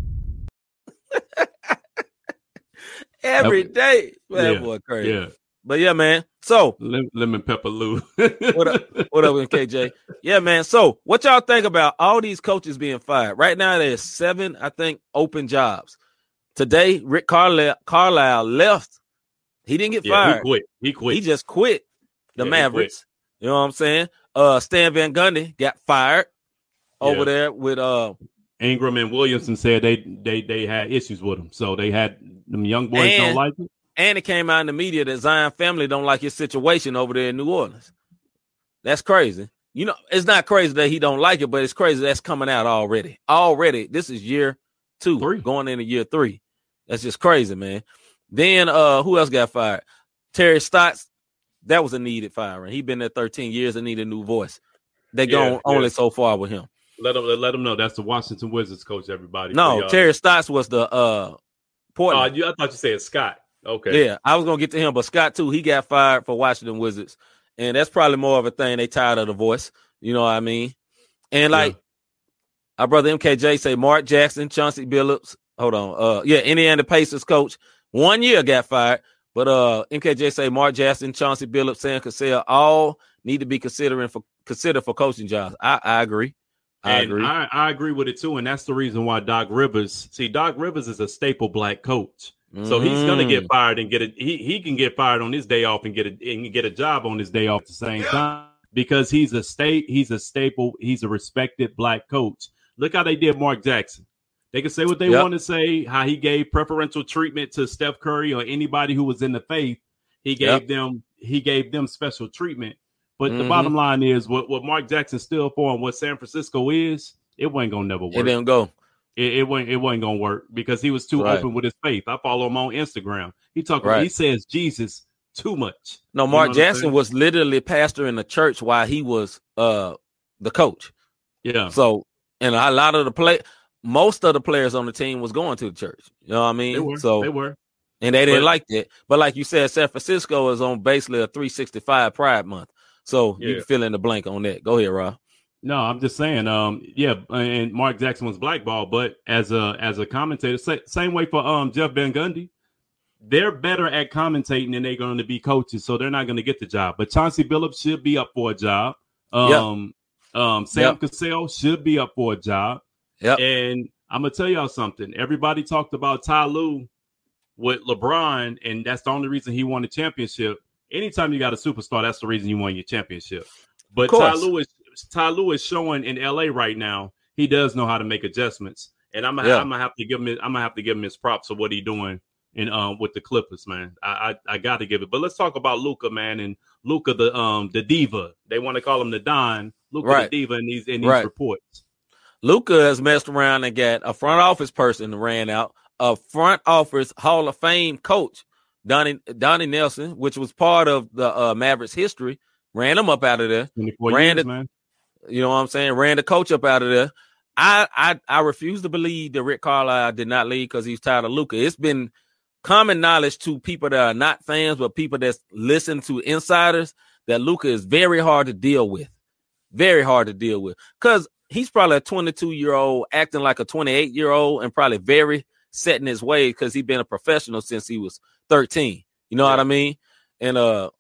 every day. Man, boy, crazy. Yeah. But yeah, man. So lemon pepper Lou. What up, MKJ? Yeah, man. So what y'all think about all these coaches being fired? Right now there's 7, I think, open jobs. Today, Rick Carlisle left. He didn't get fired. He quit. He just quit the Mavericks. You know what I'm saying? Stan Van Gundy got fired over there with Ingram and Williamson said they had issues with him. So they had them young boys don't like it. And it came out in the media that Zion family don't like his situation over there in New Orleans. That's crazy. You know, it's not crazy that he don't like it, but it's crazy that's coming out already. Already, this is year 2, going into year 3. That's just crazy, man. Then who else got fired? Terry Stotts. That was a needed firing. He's been there 13 years and need a new voice. They gone only so far with him. Let them know that's the Washington Wizards coach. Everybody. No, Terry Stotts was the Portland. I thought you said Scott. Okay. Yeah, I was gonna get to him, but Scott too. He got fired for Washington Wizards, and that's probably more of a thing. They tired of the voice. You know what I mean? And like our brother MKJ say, Mark Jackson, Chauncey Billups. Hold on. Indiana Pacers coach 1 year got fired, but MKJ say Mark Jackson, Chauncey Billups, Sam Cassell all need to be considered for coaching jobs. I agree. I agree with it too, and that's the reason why Doc Rivers is a staple black coach. So he's gonna get fired and he can get fired on his day off and get a job on his day off at the same time because he's a staple, he's a respected black coach. Look how they did Mark Jackson. They can say what they want to say, how he gave preferential treatment to Steph Curry or anybody who was in the faith. He gave them special treatment. But the bottom line is what Mark Jackson stood for and what San Francisco is, it wasn't gonna never work. It didn't go. It wasn't gonna work because he was too open with his faith. I follow him on Instagram. He says Jesus too much. No, Mark Jackson was literally pastor in the church while he was the coach. Yeah. So and a lot of most of the players on the team was going to the church. You know what I mean? They were. And they didn't like that. But like you said, San Francisco is on basically a 365 Pride Month. So you can fill in the blank on that. Go ahead, Rob. No, I'm just saying, and Mark Jackson was blackballed, but as a commentator, same way for Jeff Van Gundy, they're better at commentating than they're going to be coaches, so they're not going to get the job. But Chauncey Billups should be up for a job. Sam Cassell should be up for a job. Yep. And I'm gonna tell y'all something. Everybody talked about Ty Lue with LeBron, and that's the only reason he won the championship. Anytime you got a superstar, that's the reason you won your championship. But Ty Lue is showing in LA right now. He does know how to make adjustments, and I'm gonna have to give him his props for what he's doing in with the Clippers, man. I got to give it. But let's talk about Luka, man, and Luka the diva. They want to call him the Don. Luka the diva in these reports. Luka has messed around and got a front office person ran out, a front office Hall of Fame coach, Donnie Nelson, which was part of the Mavericks history, ran him up out of there. 24 years, man. You know what I'm saying? Ran the coach up out of there. I refuse to believe that Rick Carlisle did not leave because he's tired of Luka. It's been common knowledge to people that are not fans, but people that listen to insiders, that Luka is very hard to deal with. Very hard to deal with. Because he's probably a 22-year-old acting like a 28-year-old and probably very set in his ways because he's been a professional since he was 13. You know what I mean? And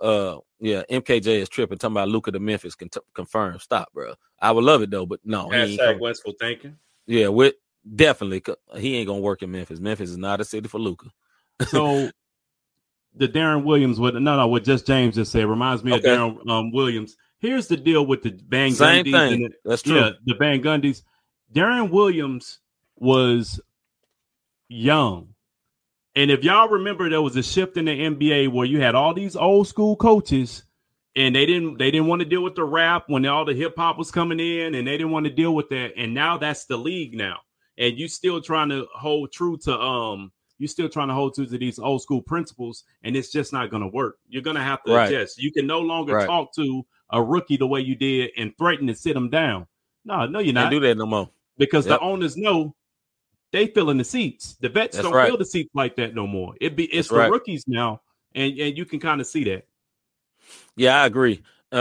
MKJ is tripping, talking about Luka to Memphis confirmed. Stop, bro. I would love it though, but no. Hashtag wishful thinking. Yeah, definitely. He ain't gonna work in Memphis. Memphis is not a city for Luka. So the Darren Williams what just James just said reminds me of Darren Williams. Here's the deal with the Van Gundy. Same thing. That's true. Yeah, the Van Gundys. Darren Williams was young, And if y'all remember, there was a shift in the NBA where you had all these old school coaches, and they didn't want to deal with the rap when all the hip hop was coming in, and they didn't want to deal with that. And now that's the league now, and you still trying to hold true to these old school principles, and it's just not going to work. You're going to have to adjust. You can no longer talk to a rookie the way you did and threaten to sit them down. No, you're not. Can't do that no more because the owners know. They fill in the seats. The vets don't fill the seats like that no more. It's the rookies now, and you can kind of see that. Yeah, I agree.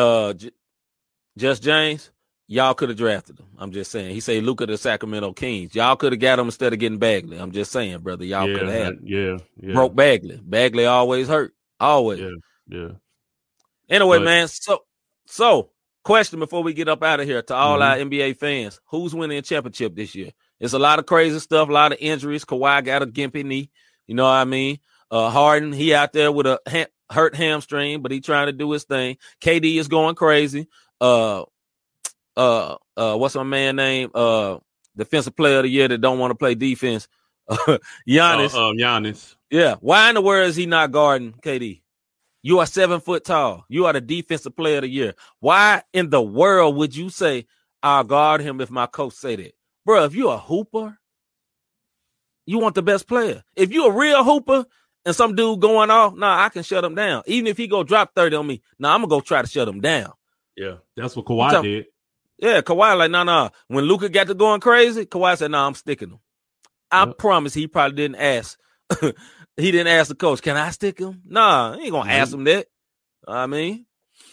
Just James, y'all could have drafted him. I'm just saying. He said Luka the Sacramento Kings. Y'all could have got him instead of getting Bagley. I'm just saying, brother. Y'all could have had him. Yeah. Broke Bagley. Bagley always hurt. Always. Yeah. Anyway, man. So question before we get up out of here to all our NBA fans: who's winning a championship this year? It's a lot of crazy stuff, a lot of injuries. Kawhi got a gimpy knee. You know what I mean? Harden, he out there with a hurt hamstring, but he trying to do his thing. KD is going crazy. What's my man name? Defensive player of the year that don't want to play defense. Giannis. Giannis. Yeah. Why in the world is he not guarding KD? You are 7 foot tall. You are the defensive player of the year. Why in the world would you say I'll guard him if my coach say that? Bro, if you're a hooper, you want the best player. If you're a real hooper and some dude going off, I can shut him down. Even if he go drop 30 on me, I'm going to go try to shut him down. Yeah, that's what Kawhi did. Yeah, Kawhi like, no. When Luka got to going crazy, Kawhi said, I'm sticking him. I promise he probably didn't ask. He didn't ask the coach, can I stick him? Nah, he ain't going to ask him that. I mean.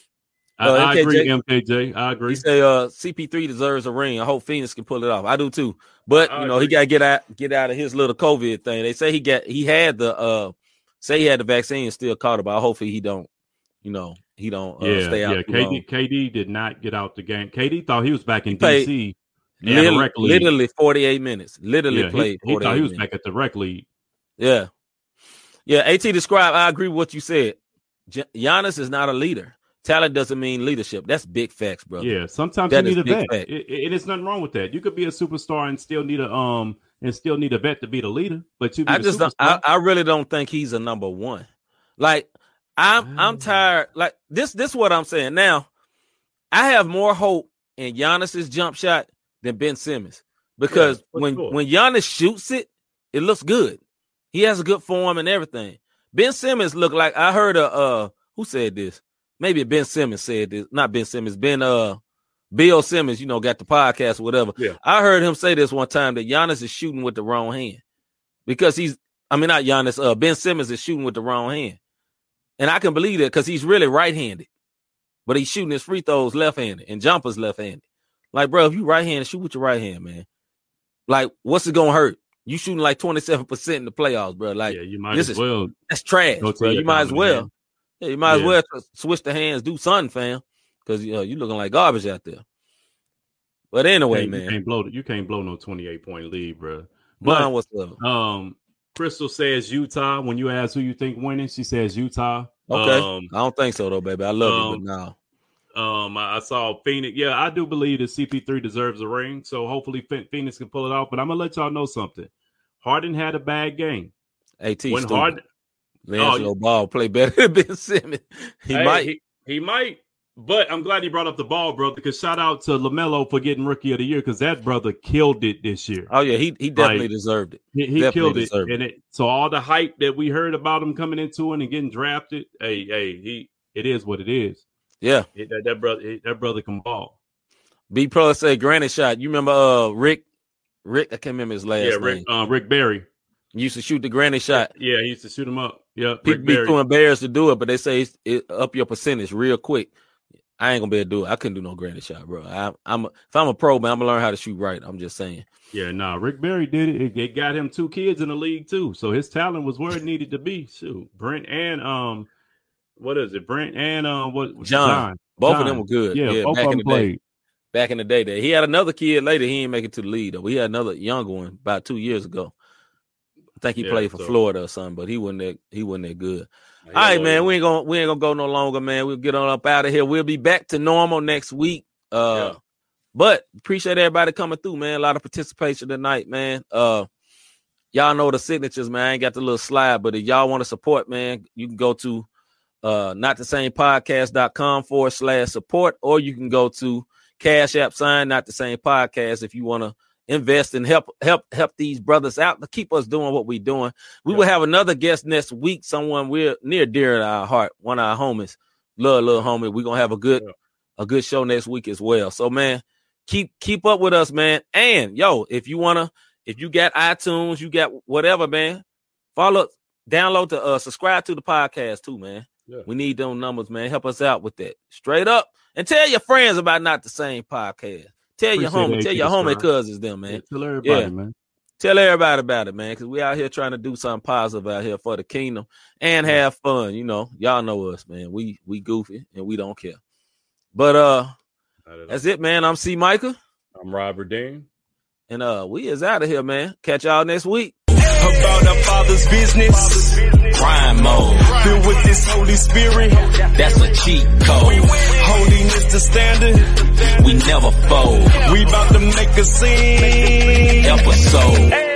I agree, MKJ. I agree. He say CP3 deserves a ring. I hope Phoenix can pull it off. I do too. But he got to get out of his little COVID thing. They say he had the vaccine and still caught it, but hopefully he don't stay out. Yeah, KD did not get out the game. KD thought he was back in DC. Literally 48 minutes. Literally played 48 He thought he was minutes. back at the rec league. Yeah. Yeah, AT described, I agree with what you said. Giannis is not a leader. Talent doesn't mean leadership. That's big facts, bro. Yeah, sometimes you need a vet. There's nothing wrong with that. You could be a superstar and still need a vet to be the leader. But I really don't think he's a number one. Like I'm tired. Like this is what I'm saying. Now, I have more hope in Giannis's jump shot than Ben Simmons because when Giannis shoots it, it looks good. He has a good form and everything. Ben Simmons looked like I heard who said this? Maybe Ben Simmons said this, not Ben Simmons, Bill Simmons, got the podcast or whatever. Yeah. I heard him say this one time that Giannis is shooting with the wrong hand because not Giannis, Ben Simmons is shooting with the wrong hand. And I can believe that because he's really right-handed, but he's shooting his free throws left-handed and jumpers left-handed. Like, bro, if you right-handed, shoot with your right hand, man. Like, what's it going to hurt? You shooting like 27% in the playoffs, bro. Like, you might as well. That's trash, bro. You might as well. Yeah, you might as well switch the hands, do something, fam, because you're looking like garbage out there. But anyway, man, you can't blow no 28-point lead, bro. None whatsoever. Crystal says Utah. When you ask who you think winning, she says Utah. Okay, I don't think so though, baby. I love you, but no. I saw Phoenix. Yeah, I do believe that CP3 deserves a ring, so hopefully Phoenix can pull it off. But I'm gonna let y'all know something. Harden had a bad game. When Harden. D'Angelo Ball play better than Ben Simmons. He might. But I'm glad he brought up the ball, brother, because shout out to LaMelo for getting Rookie of the Year because that brother killed it this year. Oh, yeah, he definitely deserved it. He killed it. So all the hype that we heard about him coming into it and getting drafted, it is what it is. Yeah. That brother can ball. B Pro say granny shot. You remember Rick? I can't remember his last name. Rick Barry. He used to shoot the granny shot. Yeah, he used to shoot him up. Yeah, people be too embarrassed to do it, but they say it up your percentage real quick. I ain't gonna be able to do it. I couldn't do no granny shot, bro. If I'm a pro, man, I'm gonna learn how to shoot right. I'm just saying. Yeah, Rick Barry did it. It got him 2 kids in the league too, so his talent was where it needed to be. Shoot, Brent and what is it? Brent and John. Both of them were good. Yeah, both of them played. Back in the day, he had another kid later. He ain't make it to the league though. We had another younger one about 2 years ago. I think he played for Florida or something, but he wasn't that good. All right, man. We ain't gonna go no longer, man. We'll get on up out of here. We'll be back to normal next week. But appreciate everybody coming through, man. A lot of participation tonight, man. Y'all know the signatures, man. I ain't got the little slide, but if y'all want to support, man, you can go to notthesamepodcast.com/support, or you can go to Cash App sign Not the Same Podcast if you want to invest and help these brothers out to keep us doing what we're doing. We will have another guest next week, someone we're near dear to our heart, one of our homies, little homie. We're gonna have a good show next week as well. So man, keep up with us, man. And yo, if you got iTunes, you got whatever, man, follow, download subscribe to the podcast too, man. Yeah. We need those numbers, man. Help us out with that. Straight up. And tell your friends about Not the Same Podcast. Tell your homie cousins them, man. Yeah, tell everybody, man. Tell everybody about it, man, because we out here trying to do something positive out here for the kingdom and have fun. You know, y'all know us, man. We goofy and we don't care. But that's it, man. I'm C. Micah. I'm Robert Dean. And we is out of here, man. Catch y'all next week. About our Father's business. Crime mode. Filled with this Holy Spirit. That's a cheat code. Holiness the standard. We never fold. We about to make a scene. Episode.